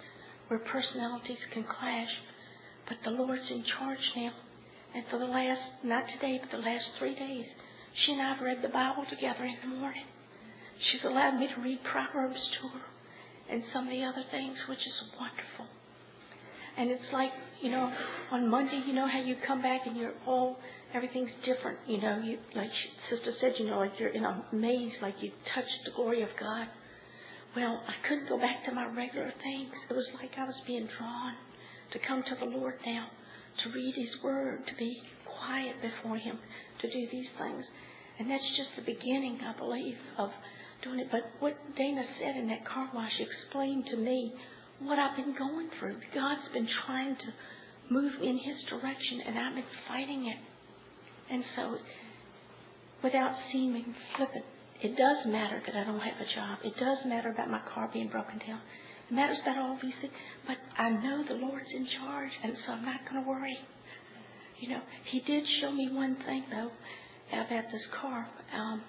where personalities can clash. But the Lord's in charge now. And for the last, not today, but the last three days, she and I have read the Bible together in the morning. She's allowed me to read Proverbs to her and some of the other things, which is wonderful. And it's like, you know, on Monday, you know how you come back and you're all, everything's different. You know, you like Sister said, you know, like you're in a maze, like you touched the glory of God. Well, I couldn't go back to my regular things. It was like I was being drawn to come to the Lord now, to read His Word, to be quiet before Him, to do these things. And that's just the beginning, I believe, of doing it. But what Dana said in that car wash explained to me what I've been going through. God's been trying to move in His direction, and I've been fighting it. And so, without seeming flippant, it does matter that I don't have a job. It does matter about my car being broken down. It matters about all these things. But I know the Lord's in charge, and so I'm not going to worry. You know, He did show me one thing, though, about this car. Um,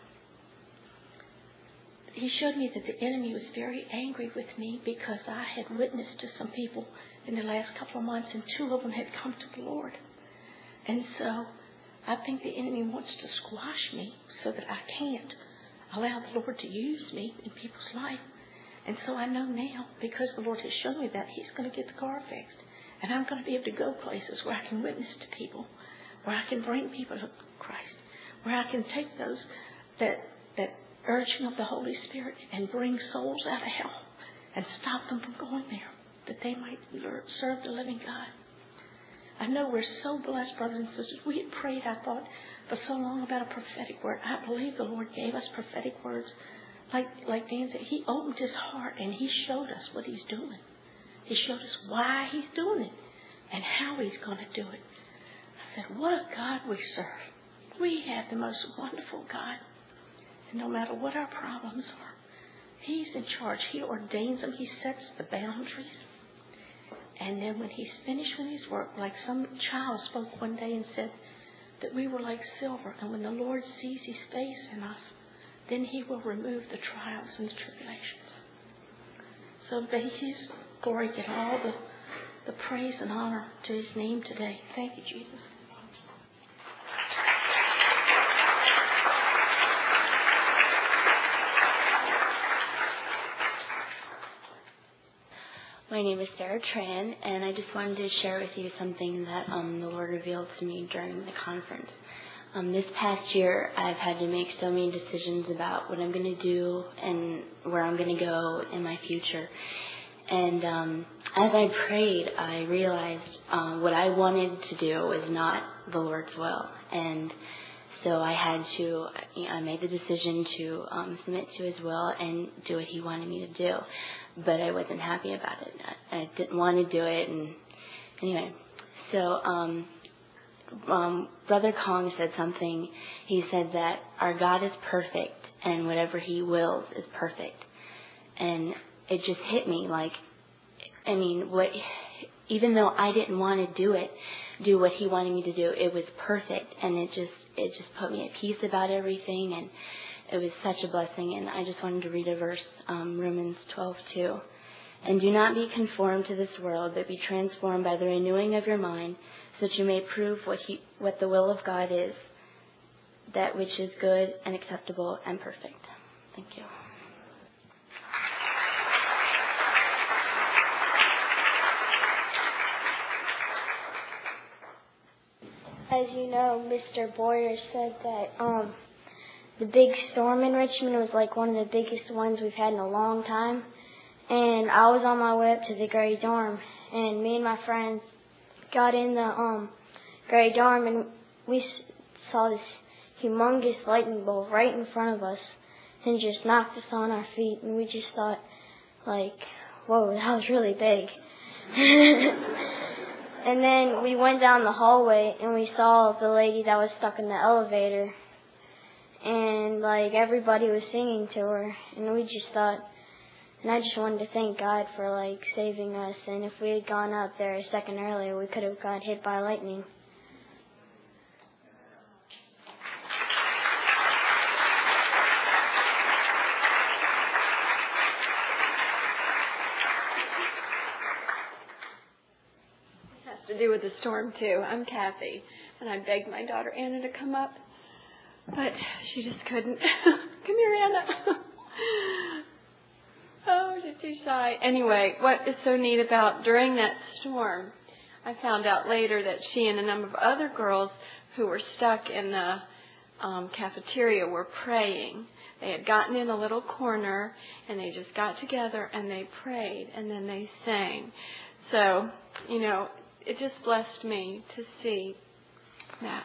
he showed me that the enemy was very angry with me because I had witnessed to some people in the last couple of months, and two of them had come to the Lord. And so I think the enemy wants to squash me so that I can't allow the Lord to use me in people's life. And so I know now, because the Lord has shown me that, He's going to get the car fixed. And I'm going to be able to go places where I can witness to people, where I can bring people to Christ, where I can take those, that that urging of the Holy Spirit and bring souls out of hell and stop them from going there, that they might serve the living God. I know we're so blessed, brothers and sisters. We had prayed, I thought, for so long about a prophetic word. I believe the Lord gave us prophetic words. Like, like Dan said, He opened His heart and He showed us what He's doing. He showed us why He's doing it and how He's going to do it. I said, what a God we serve. We have the most wonderful God. And no matter what our problems are, He's in charge. He ordains them. He sets the boundaries. And then when He's finished with His work, like some child spoke one day and said that we were like silver. And when the Lord sees His face in us, then He will remove the trials and the tribulations. So may His glory get all the, the praise and honor to His name today. Thank you, Jesus. My name is Sarah Tran, and I just wanted to share with you something that um, the Lord revealed to me during the conference. Um, this past year, I've had to make so many decisions about what I'm going to do and where I'm going to go in my future. And um, as I prayed, I realized uh, what I wanted to do was not the Lord's will. And so I had to, you know, I made the decision to um, submit to His will and do what He wanted me to do. But I wasn't happy about it. I, I didn't want to do it. And anyway, so um, um, Brother Kong said something. He said that our God is perfect, and whatever He wills is perfect. And it just hit me like, I mean, what? Even though I didn't want to do it, do what He wanted me to do, it was perfect, and it just it just put me at peace about everything, and it was such a blessing. And I just wanted to read a verse, um, Romans twelve two. And do not be conformed to this world, but be transformed by the renewing of your mind, so that you may prove what he, what the will of God is, that which is good and acceptable and perfect. Thank you. As you know, Mister Boyer said that um, the big storm in Richmond was like one of the biggest ones we've had in a long time. And I was on my way up to the Gray Dorm, and me and my friends got in the um, Gray Dorm, and we saw this humongous lightning bolt right in front of us, and just knocked us on our feet. And we just thought, like, whoa, that was really big. And then we went down the hallway, and we saw the lady that was stuck in the elevator, and like everybody was singing to her, and we just thought. And I just wanted to thank God for, like, saving us. And if we had gone up there a second earlier, we could have got hit by lightning. do with the storm too. I'm Kathy, and I begged my daughter Anna to come up, but she just couldn't. Come here, Anna. Oh, she's too shy. Anyway, what is so neat about during that storm, I found out later that she and a number of other girls who were stuck in the um, cafeteria were praying. They had gotten in a little corner, and they just got together, and they prayed, and then they sang. So, you know, it just blessed me to see that.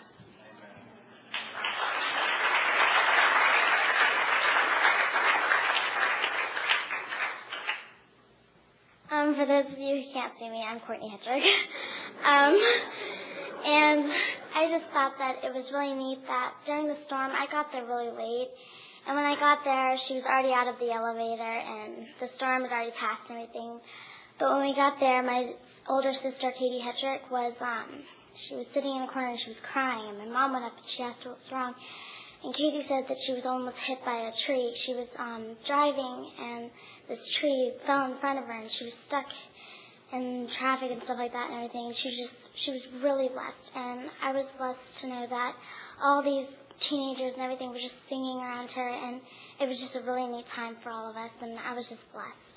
Um, for those of you who can't see me, I'm Courtney Hedrick. um, and I just thought that it was really neat that during the storm, I got there really late. And when I got there, she was already out of the elevator, and the storm had already passed and everything. But when we got there, my older sister, Katie Hedrick, was, um, she was sitting in a corner and she was crying. And my mom went up and she asked her what's wrong. And Katie said that she was almost hit by a tree. She was um, driving, and this tree fell in front of her, and she was stuck in traffic and stuff like that and everything. She just, she was really blessed. And I was blessed to know that all these teenagers and everything were just singing around her, and it was just a really neat time for all of us, and I was just blessed.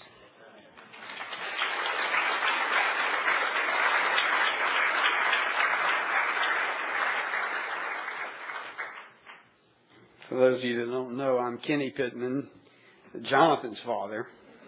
For those of you that don't know, I'm Kenny Pittman, Jonathan's father.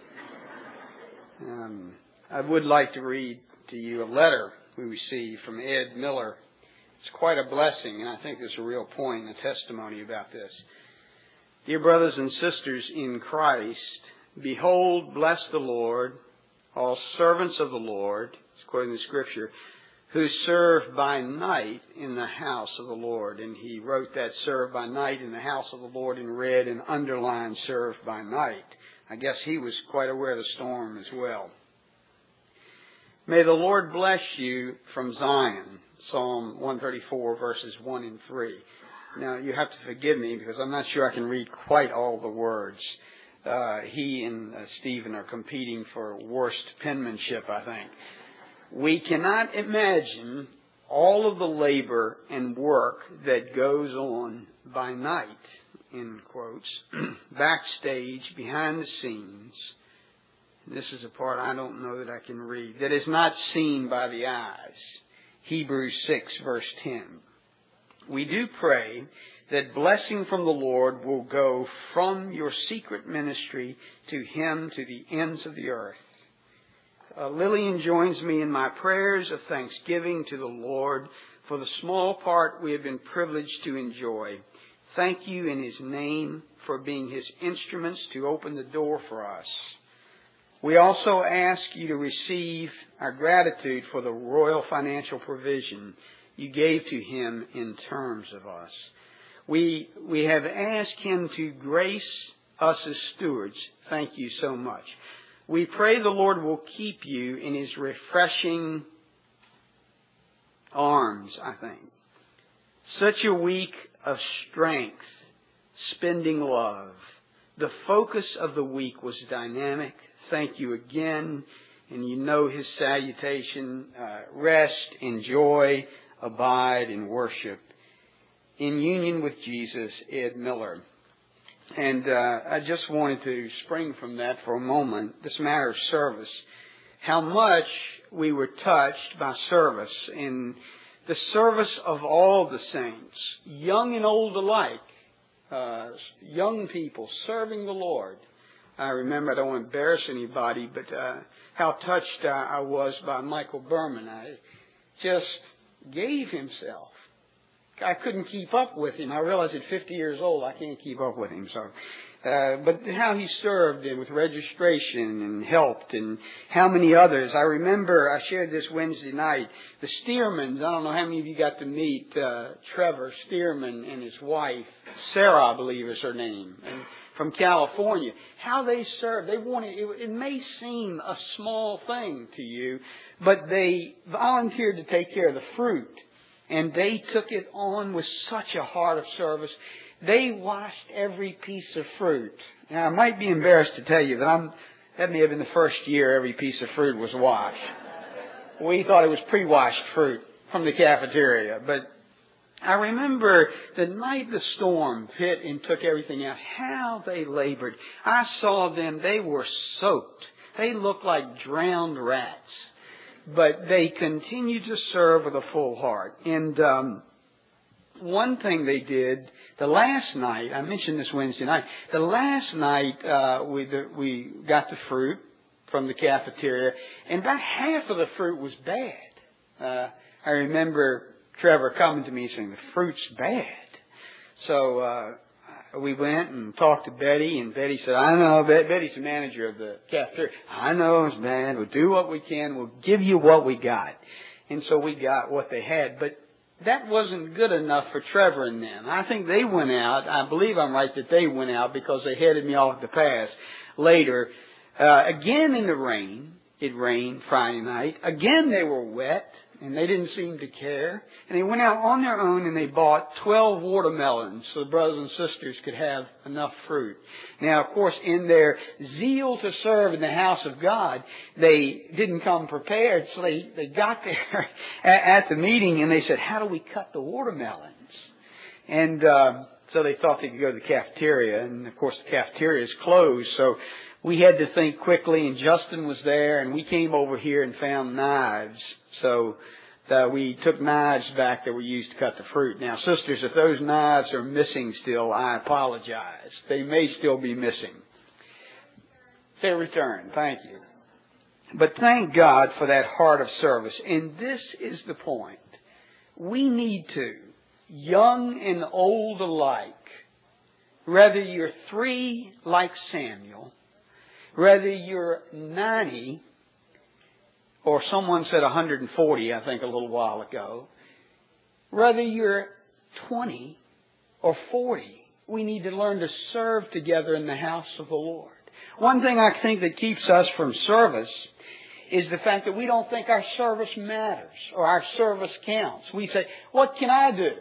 Um, I would like to read to you a letter we received from Ed Miller. It's quite a blessing, and I think there's a real point and a testimony about this. Dear brothers and sisters in Christ, behold, bless the Lord, all servants of the Lord, it's quoting the scripture, who serve by night in the house of the Lord. And he wrote that serve by night in the house of the Lord in red and underlined serve by night. I guess he was quite aware of the storm as well. May the Lord bless you from Zion. Psalm one thirty-four, verses one and three. Now, you have to forgive me because I'm not sure I can read quite all the words. Uh, he and uh, Stephen are competing for worst penmanship, I think. We cannot imagine all of the labor and work that goes on by night, in quotes, backstage, behind the scenes. This is a part I don't know that I can read. That is not seen by the eyes. Hebrews six, verse ten. We do pray that blessing from the Lord will go from your secret ministry to Him to the ends of the earth. Uh, Lillian joins me in my prayers of thanksgiving to the Lord for the small part we have been privileged to enjoy. Thank you in His name for being His instruments to open the door for us. We also ask you to receive our gratitude for the royal financial provision you gave to Him in terms of us. We, we have asked Him to grace us as stewards. Thank you so much. We pray the Lord will keep you in His refreshing arms, I think. Such a week of strength, spending love. The focus of the week was dynamic. Thank you again. And you know His salutation, uh, rest, enjoy, abide, and worship. In union with Jesus, Ed Miller. And uh, I just wanted to spring from that for a moment, this matter of service. How much we were touched by service in the service of all the saints, young and old alike, uh, young people serving the Lord. I remember, I don't want to embarrass anybody, but uh, how touched I was by Michael Berman. I just gave himself. I couldn't keep up with him. I realized at fifty years old I can't keep up with him. So, uh, but how he served and with registration and helped, and how many others. I remember I shared this Wednesday night. The Stearmans. I don't know how many of you got to meet uh, Trevor Stearman and his wife Sarah, I believe is her name, and from California. How they served. They wanted. It, it may seem a small thing to you, but they volunteered to take care of the fruit. And they took it on with such a heart of service. They washed every piece of fruit. Now, I might be embarrassed to tell you that I'm, that may have been the first year every piece of fruit was washed. we thought it was pre-washed fruit from the cafeteria. But I remember the night the storm hit and took everything out, how they labored. I saw them, they were soaked. They looked like drowned rats. But they continued to serve with a full heart. And um, one thing they did, the last night, I mentioned this Wednesday night, the last night uh, we the, we got the fruit from the cafeteria, and about half of the fruit was bad. Uh, I remember Trevor coming to me saying, the fruit's bad. So uh, we went and talked to Betty, and Betty said, I know, Betty's the manager of the cafeteria. I know it's bad. We'll do what we can. We'll give you what we got. And so we got what they had. But that wasn't good enough for Trevor and them. I think they went out. I believe I'm right that they went out because they headed me off the pass later. Uh, again in the rain. It rained Friday night. Again they were wet. And they didn't seem to care. And they went out on their own and they bought twelve watermelons so the brothers and sisters could have enough fruit. Now, of course, in their zeal to serve in the house of God, they didn't come prepared. So they, they got there at the meeting and they said, how do we cut the watermelons? And uh, so they thought they could go to the cafeteria. And, of course, the cafeteria is closed. So we had to think quickly. And Justin was there. And we came over here and found knives. So uh, we took knives back that were used to cut the fruit. Now, sisters, if those knives are missing still, I apologize. They may still be missing. They return. Thank you. But thank God for that heart of service. And this is the point. We need to, young and old alike, whether you're three like Samuel, whether you're ninety, or someone said one hundred forty, I think, a little while ago. Whether you're twenty or forty, we need to learn to serve together in the house of the Lord. One thing I think that keeps us from service is the fact that we don't think our service matters or our service counts. We say, what can I do?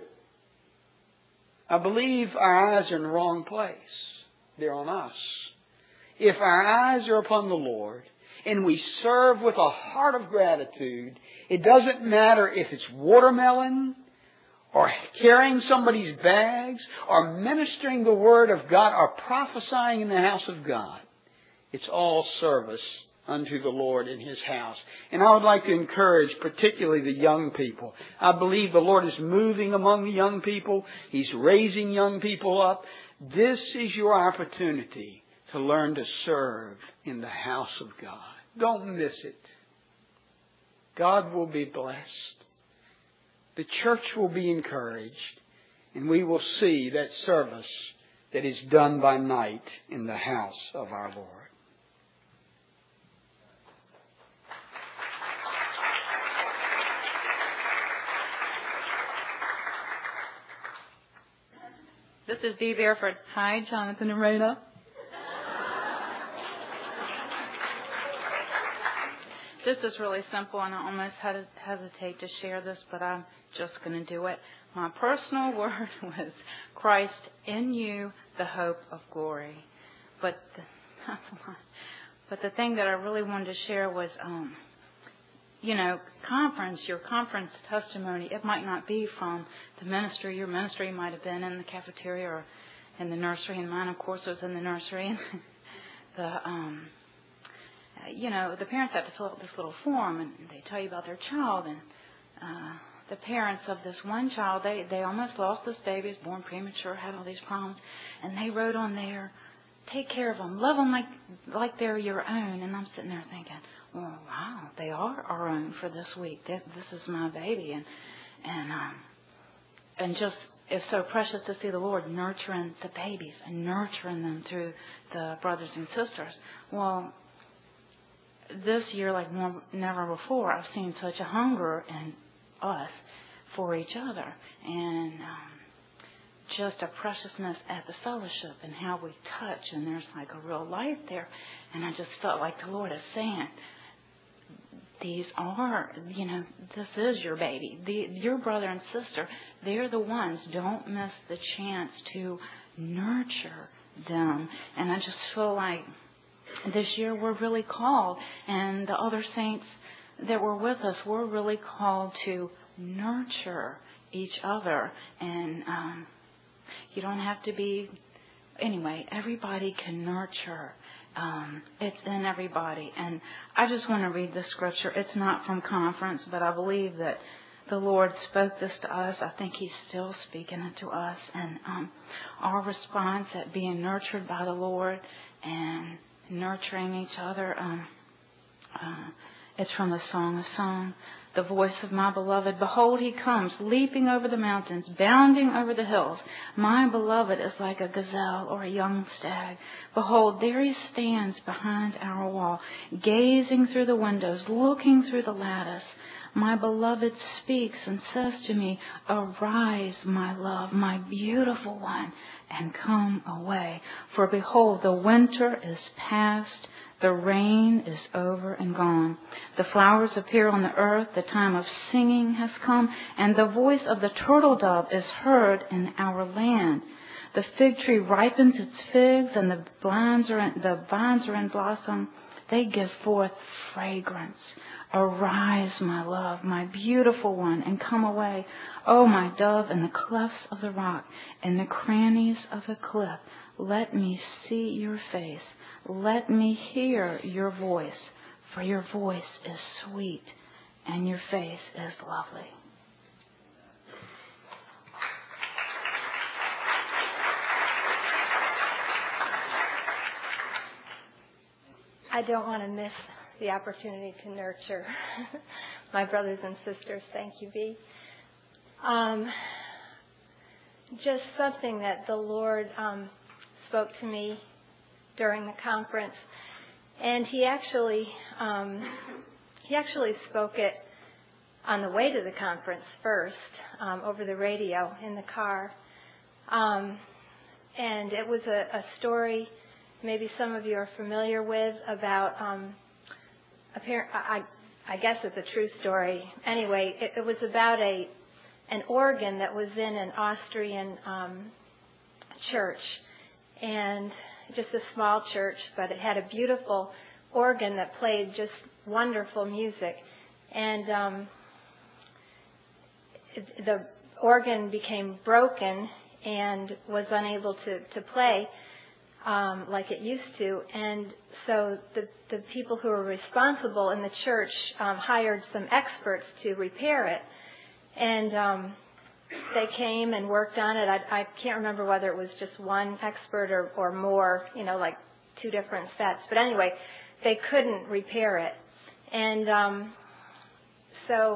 I believe our eyes are in the wrong place. They're on us. If our eyes are upon the Lord, and we serve with a heart of gratitude, it doesn't matter if it's watermelon or carrying somebody's bags or ministering the Word of God or prophesying in the house of God. It's all service unto the Lord in His house. And I would like to encourage particularly the young people. I believe the Lord is moving among the young people. He's raising young people up. This is your opportunity to learn to serve in the house of God. Don't miss it. God will be blessed. The church will be encouraged. And we will see that service that is done by night in the house of our Lord. This is Dee Barefoot. Hi, Jonathan and Rita. This is really simple, and I almost hesitate to share this, but I'm just going to do it. My personal word was Christ in you, the hope of glory. But the, that's a lot. But the thing that I really wanted to share was, um, you know, conference, your conference testimony, it might not be from the ministry. Your ministry might have been in the cafeteria or in the nursery, and mine, of course, was in the nursery. And the, um, you know, the parents have to fill out this little form, and they tell you about their child. And uh, the parents of this one child, they, they almost lost this baby, was born premature, had all these problems, and they wrote on there, take care of them, love them like like they're your own. And I'm sitting there thinking, well, wow, they are our own for this week. This, this is my baby, and and um, and just it's so precious to see the Lord nurturing the babies and nurturing them through the brothers and sisters. Well, this year, like more, never before, I've seen such a hunger in us for each other, and um, just a preciousness at the fellowship and how we touch, and there's like a real life there. And I just felt like the Lord is saying, these are, you know, this is your baby. The, your brother and sister, they're the ones. Don't miss the chance to nurture them. And I just feel like this year we're really called, and the other saints, that were with us, we're really called to nurture each other. And um, you don't have to be, anyway, everybody can nurture. Um, it's in everybody. And I just want to read the scripture. It's not from conference, but I believe that the Lord spoke this to us. I think He's still speaking it to us. And um, our response at being nurtured by the Lord and nurturing each other, um, uh, it's from the Song of Songs. The voice of my beloved, behold, He comes, leaping over the mountains, bounding over the hills. My beloved is like a gazelle or a young stag. Behold, there He stands behind our wall, gazing through the windows, looking through the lattice. My beloved speaks and says to me, arise, my love, my beautiful one, and come away. For behold, the winter is past, the rain is over and gone. The flowers appear on the earth, the time of singing has come, and the voice of the turtle dove is heard in our land. The fig tree ripens its figs, and the vines are in, the vines are in blossom. They give forth fragrance. Arise, my love, my beautiful one, and come away. O my dove, in the clefts of the rock, in the crannies of the cliff, let me see your face. Let me hear your voice, for your voice is sweet, and your face is lovely. I don't want to miss the opportunity to nurture my brothers and sisters. Thank you, B. Um, just something that the Lord um, spoke to me during the conference, and He actually um, He actually spoke it on the way to the conference first, um, over the radio in the car, um, and it was a, a story maybe some of you are familiar with about. Um, Apparent, I, I guess it's a true story. Anyway, it, it was about a an organ that was in an Austrian um, church, and just a small church, but it had a beautiful organ that played just wonderful music. And um, it, the organ became broken and was unable to, to play um, like it used to, and so the, the people who were responsible in the church um, hired some experts to repair it. And um, they came and worked on it. I, I can't remember whether it was just one expert or, or more, you know, like two different sets. But anyway, they couldn't repair it. And um, so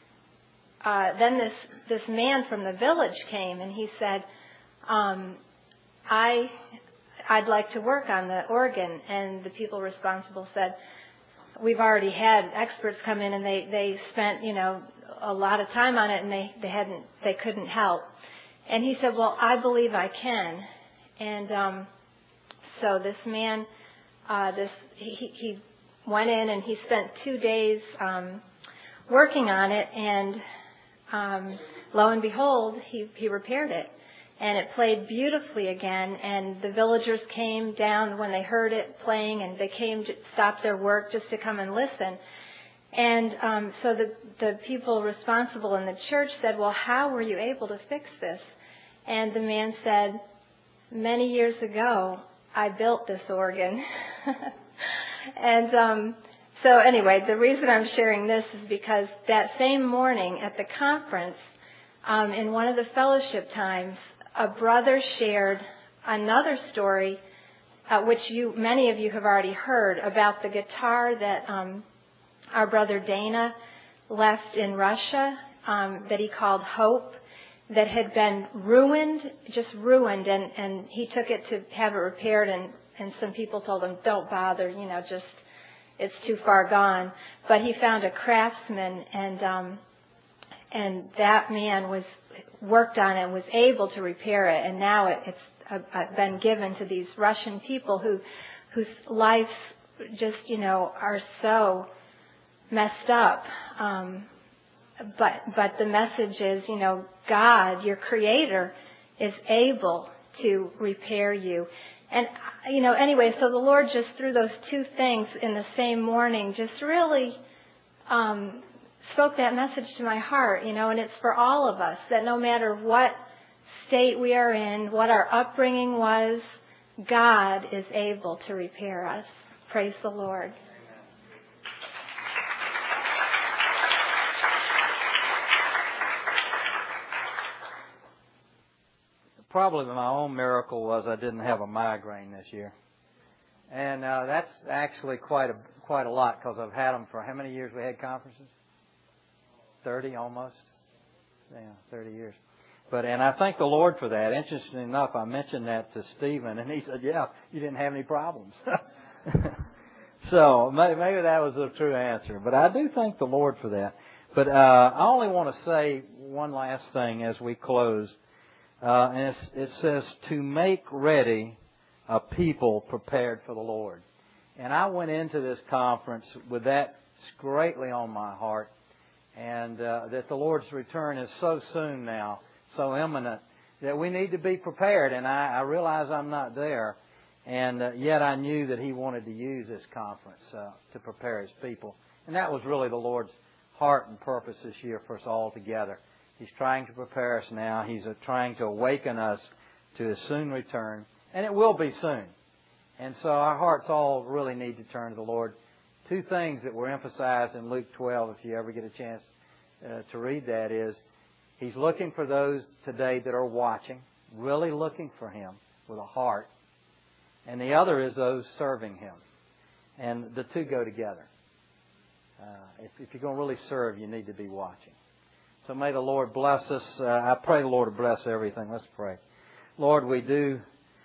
uh, then this, this man from the village came and he said, um, I... I'd like to work on the organ. And the people responsible said, we've already had experts come in and they, they spent, you know, a lot of time on it and they, they hadn't, they couldn't help. And he said, well, I believe I can. And, um, so this man, uh, this, he, he went in and he spent two days, um, working on it, and, um, lo and behold, he, he repaired it. And it played beautifully again, and the villagers came down when they heard it playing, and they came to stop their work just to come and listen. And um, so the, the people responsible in the church said, well, how were you able to fix this? And the man said, many years ago, I built this organ. and um, so anyway, the reason I'm sharing this is because that same morning at the conference, um, in one of the fellowship times, a brother shared another story, uh, which you, many of you have already heard, about the guitar that um, our brother Dana left in Russia, um, that he called Hope, that had been ruined, just ruined, and, and he took it to have it repaired, and, and some people told him, don't bother, you know, just, it's too far gone. But he found a craftsman, and um, and that man was worked on it and was able to repair it, and now it, it's uh, been given to these Russian people who, whose lives just, you know, are so messed up. Um, but but the message is, you know, God, your Creator, is able to repair you. And, you know, anyway, so the Lord just through those two things in the same morning just really um, spoke that message to my heart, you know, and it's for all of us, that no matter what state we are in, what our upbringing was, God is able to repair us. Praise the Lord. Probably my own miracle was I didn't have a migraine this year. And uh, that's actually quite a quite a lot, because I've had them for how many years we had conferences? thirty almost. Yeah, thirty years. But and I thank the Lord for that. Interestingly enough, I mentioned that to Stephen, and he said, "Yeah, you didn't have any problems." So maybe that was a true answer. But I do thank the Lord for that. But uh, I only want to say one last thing as we close. Uh, and it's, it says, to make ready a people prepared for the Lord. And I went into this conference with that greatly on my heart, and uh, that the Lord's return is so soon now, so imminent, that we need to be prepared. And I, I realize I'm not there, and uh, yet I knew that He wanted to use this conference uh, to prepare His people. And that was really the Lord's heart and purpose this year for us all together. He's trying to prepare us now. He's uh, trying to awaken us to His soon return. And it will be soon. And so our hearts all really need to turn to the Lord. Two things that were emphasized in Luke twelve, if you ever get a chance uh, to read that, is He's looking for those today that are watching, really looking for Him with a heart. And the other is those serving Him. And the two go together. Uh, if, if you're going to really serve, you need to be watching. So may the Lord bless us. Uh, I pray the Lord to bless everything. Let's pray. Lord, we do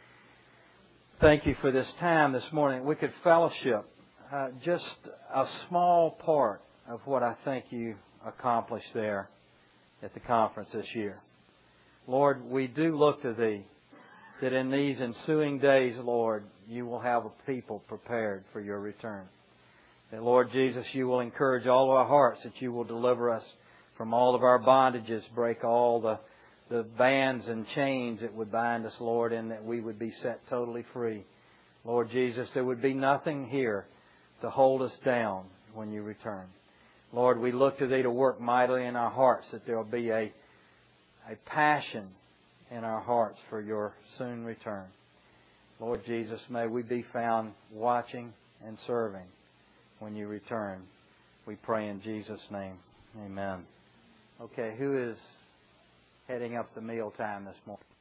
thank You for this time this morning. We could fellowship uh, just a small part of what I think You accomplished there at the conference this year. Lord, we do look to Thee, that in these ensuing days, Lord, You will have a people prepared for Your return. That, Lord Jesus, You will encourage all of our hearts, that You will deliver us from all of our bondages, break all the, the bands and chains that would bind us, Lord, and that we would be set totally free. Lord Jesus, there would be nothing here to hold us down when You return. Lord, we look to Thee to work mightily in our hearts, that there will be a, a passion in our hearts for Your soon return. Lord Jesus, may we be found watching and serving when You return. We pray in Jesus' name. Amen. Okay, who is heading up the meal time this morning?